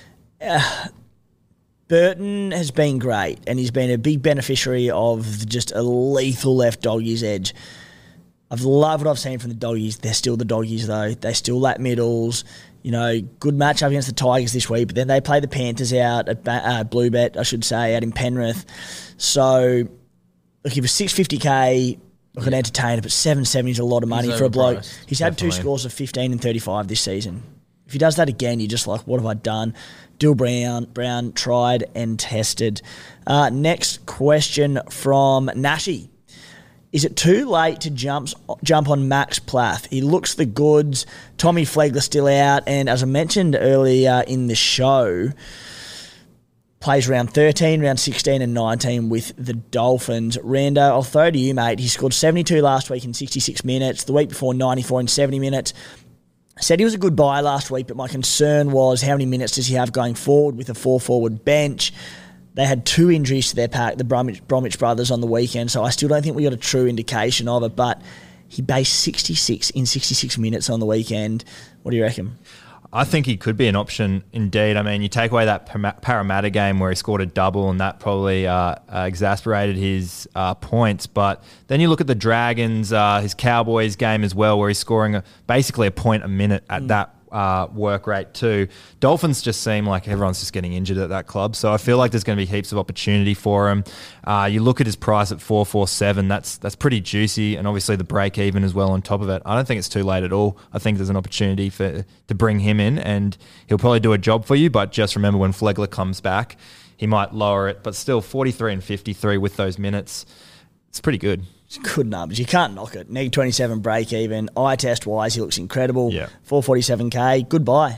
Burton has been great, and he's been a big beneficiary of just a lethal left doggies edge. I've loved what I've seen from the doggies. They're still the doggies, though. They still lap middles. Good matchup against the Tigers this week, but then they play the Panthers out at Bluebet, I should say, out in Penrith. So, look, if it's 650k, I could entertain it, but 770 is a lot of money for a bloke. He's had two scores of 15 and 35 this season. If he does that again, you're just like, what have I done? Dill Brown, tried and tested. Next question from Nashi. Is it too late to jump on Max Plath? He looks the goods. Tommy Flegler's still out. And as I mentioned earlier in the show, plays round 13, round 16 and 19 with the Dolphins. Rando, I'll throw to you, mate. He scored 72 last week in 66 minutes. The week before, 94 in 70 minutes. Said he was a good buy last week, but my concern was how many minutes does he have going forward with a 4-forward bench? They had 2 injuries to their pack, the Bromwich brothers, on the weekend, so I still don't think we got a true indication of it, but he based 66 in 66 minutes on the weekend. What do you reckon? I think he could be an option indeed. I mean, you take away that Parramatta game where he scored a double and that probably exasperated his points. But then you look at the Dragons, his Cowboys game as well, where he's scoring basically a point a minute at that work rate too. Dolphins just seem like everyone's just getting injured at that club, so I feel like there's going to be heaps of opportunity for him. You look at his price at 447, that's pretty juicy, and obviously the break even as well on top of it. I don't think it's too late at all. I think there's an opportunity to bring him in, and he'll probably do a job for you, but just remember when Flegler comes back, he might lower it, but still 43 and 53 with those minutes, it's pretty good. It's good numbers. You can't knock it. Neg 27 break even. Eye test wise, he looks incredible. Yeah. 447k. Goodbye.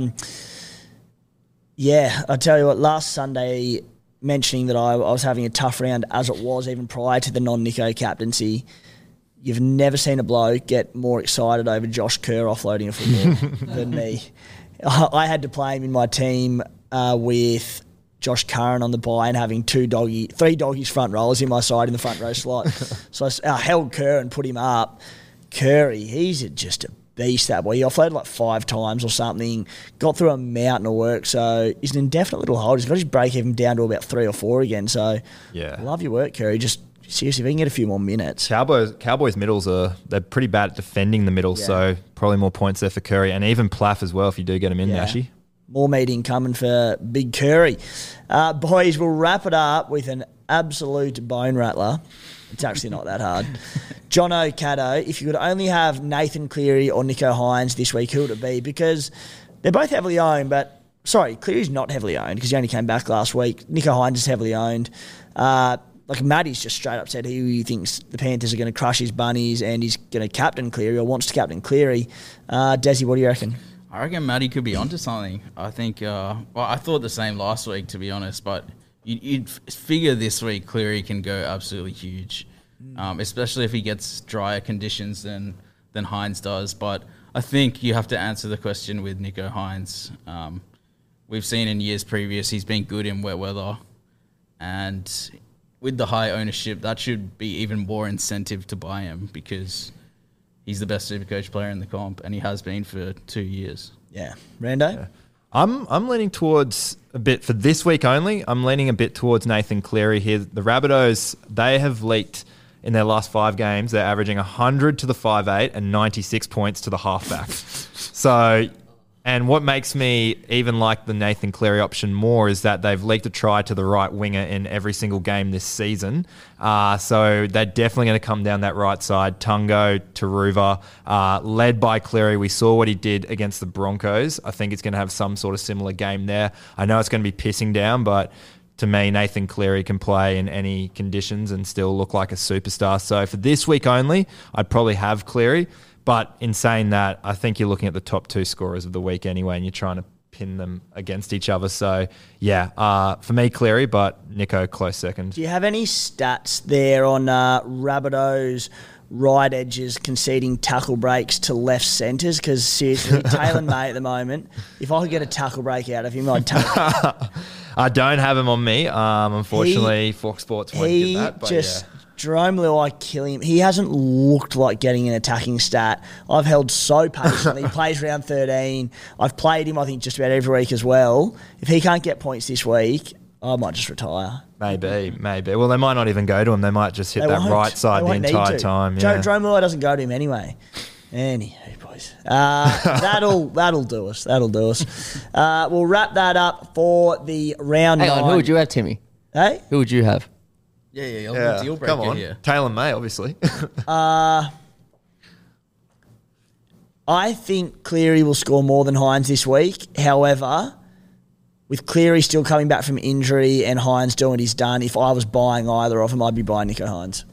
I tell you what, last Sunday, mentioning that I was having a tough round as it was even prior to the non-Nico captaincy, you've never seen a bloke get more excited over Josh Kerr offloading a football than me. I had to play him in my team with Josh Curran on the bye and having 3 doggies front rollers in my side in the front row slot. So I held Kerr and put him up. Curry, he's just a beast, that boy. He offloaded like 5 times or something, got through a mountain of work. So he's an indefinite little hold. He's got his break even down to about 3 or 4 again. So I love your work, Curry. Just seriously, if he can get a few more minutes. Cowboys middles they're pretty bad at defending the middle, so probably more points there for Curry, and even Plath as well if you do get him in, Nashi. More meeting coming for Big Curry. Boys, we'll wrap it up with an absolute bone rattler. It's actually not that hard. Jono Caddo, if you could only have Nathan Cleary or Nicho Hynes this week, who would it be? Because they're both heavily owned, but Cleary's not heavily owned because he only came back last week. Nicho Hynes is heavily owned. Matty's just straight up said he thinks the Panthers are going to crush his bunnies and he's going to captain Cleary or wants to captain Cleary. Desi, what do you reckon? I reckon Matty could be onto something. I think, I thought the same last week, to be honest, but you'd figure this week Cleary can go absolutely huge, especially if he gets drier conditions than Hynes does. But I think you have to answer the question with Nicho Hynes. We've seen in years previous he's been good in wet weather, and with the high ownership, that should be even more incentive to buy him because he's the best Supercoach player in the comp, and he has been for 2 years. Yeah. Rando? Yeah. I'm leaning towards a bit, for this week only, I'm leaning a bit towards Nathan Cleary here. The Rabbitohs, they have leaked in their last 5 games. They're averaging 100 to the 5'8" and 96 points to the halfback. And what makes me even like the Nathan Cleary option more is that they've leaked a try to the right winger in every single game this season. So they're definitely going to come down that right side. Tungo, Taruva, led by Cleary. We saw what he did against the Broncos. I think it's going to have some sort of similar game there. I know it's going to be pissing down, but to me, Nathan Cleary can play in any conditions and still look like a superstar. So for this week only, I'd probably have Cleary. But in saying that, I think you're looking at the top 2 scorers of the week anyway, and you're trying to pin them against each other. So, yeah, for me, Cleary, but Nico, close second. Do you have any stats there on Rabbitohs right edges conceding tackle breaks to left centres? Because seriously, Taylor May at the moment, if I could get a tackle break out of him, I'd take it. I don't have him on me. Unfortunately, Fox Sports won't get that. But Jerome Luai, kill him. He hasn't looked like getting an attacking stat. I've held so patiently. He plays round 13. I've played him, I think, just about every week as well. If he can't get points this week, I might just retire. Maybe. Well, they might not even go to him. They might just hit that right side the entire time. Yeah. Jerome Luai doesn't go to him anyway. Anywho, boys. That'll do us. We'll wrap that up for the round 9. Hang on, who would you have, Timmy? Hey? Who would you have? Yeah. Deal breaker Come on. here. Taylor May, obviously. I think Cleary will score more than Hines this week. However, with Cleary still coming back from injury and Hines doing what he's done, if I was buying either of them, I'd be buying Nicho Hines.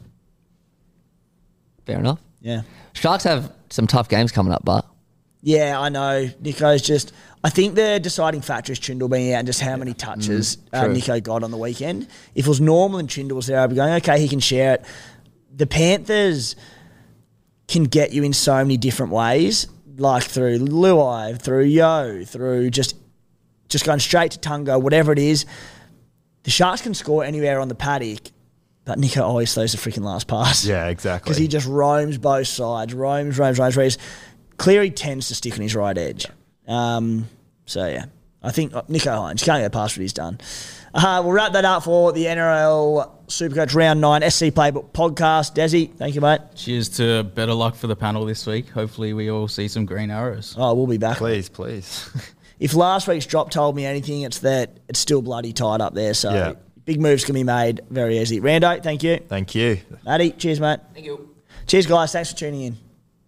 Fair enough. Yeah. Sharks have some tough games coming up, but... Yeah, I know. Nico's just... I think the deciding factor is Trindle being out and just how many touches Nico got on the weekend. If it was normal and Trindle was there, I'd be going, okay, he can share it. The Panthers can get you in so many different ways, like through Luai, through Yo, through just going straight to Tungo, whatever it is. The Sharks can score anywhere on the paddock, but Nico always throws the freaking last pass. Yeah, exactly. Because he just roams both sides, roams. Cleary tends to stick on his right edge. So, yeah, I think Nicho Hines, you can't get past what he's done. We'll wrap that up for the NRL Supercoach Round 9 SC Playbook podcast. Desi, thank you, mate. Cheers to better luck for the panel this week. Hopefully we all see some green arrows. Oh, we'll be back. Please. If last week's drop told me anything, it's that it's still bloody tight up there. So big moves can be made very easily. Rando, thank you. Thank you. Matty, cheers, mate. Thank you. Cheers, guys. Thanks for tuning in.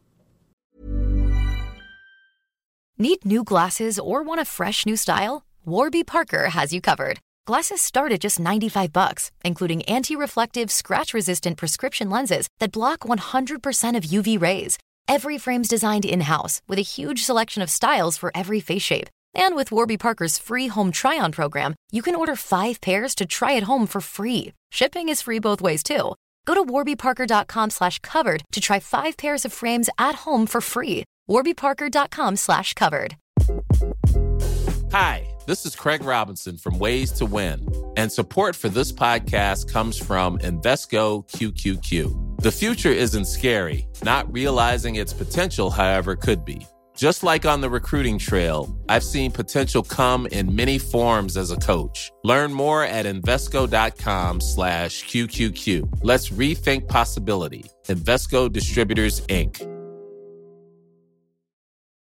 Need new glasses or want a fresh new style? Warby Parker has you covered. Glasses start at just $95, including anti-reflective, scratch-resistant prescription lenses that block 100% of UV rays. Every frame's designed in-house with a huge selection of styles for every face shape. And with Warby Parker's free home try-on program, you can order 5 pairs to try at home for free. Shipping is free both ways, too. Go to warbyparker.com/covered to try 5 pairs of frames at home for free. warbyparker.com/covered. Hi, this is Craig Robinson from Ways to Win, and support for this podcast comes from Invesco QQQ. The future isn't scary. Not realizing its potential, however, could be. Just like on the recruiting trail, I've seen potential come in many forms as a coach. Learn more at Invesco.com/QQQ. Let's rethink possibility. Invesco Distributors, Inc.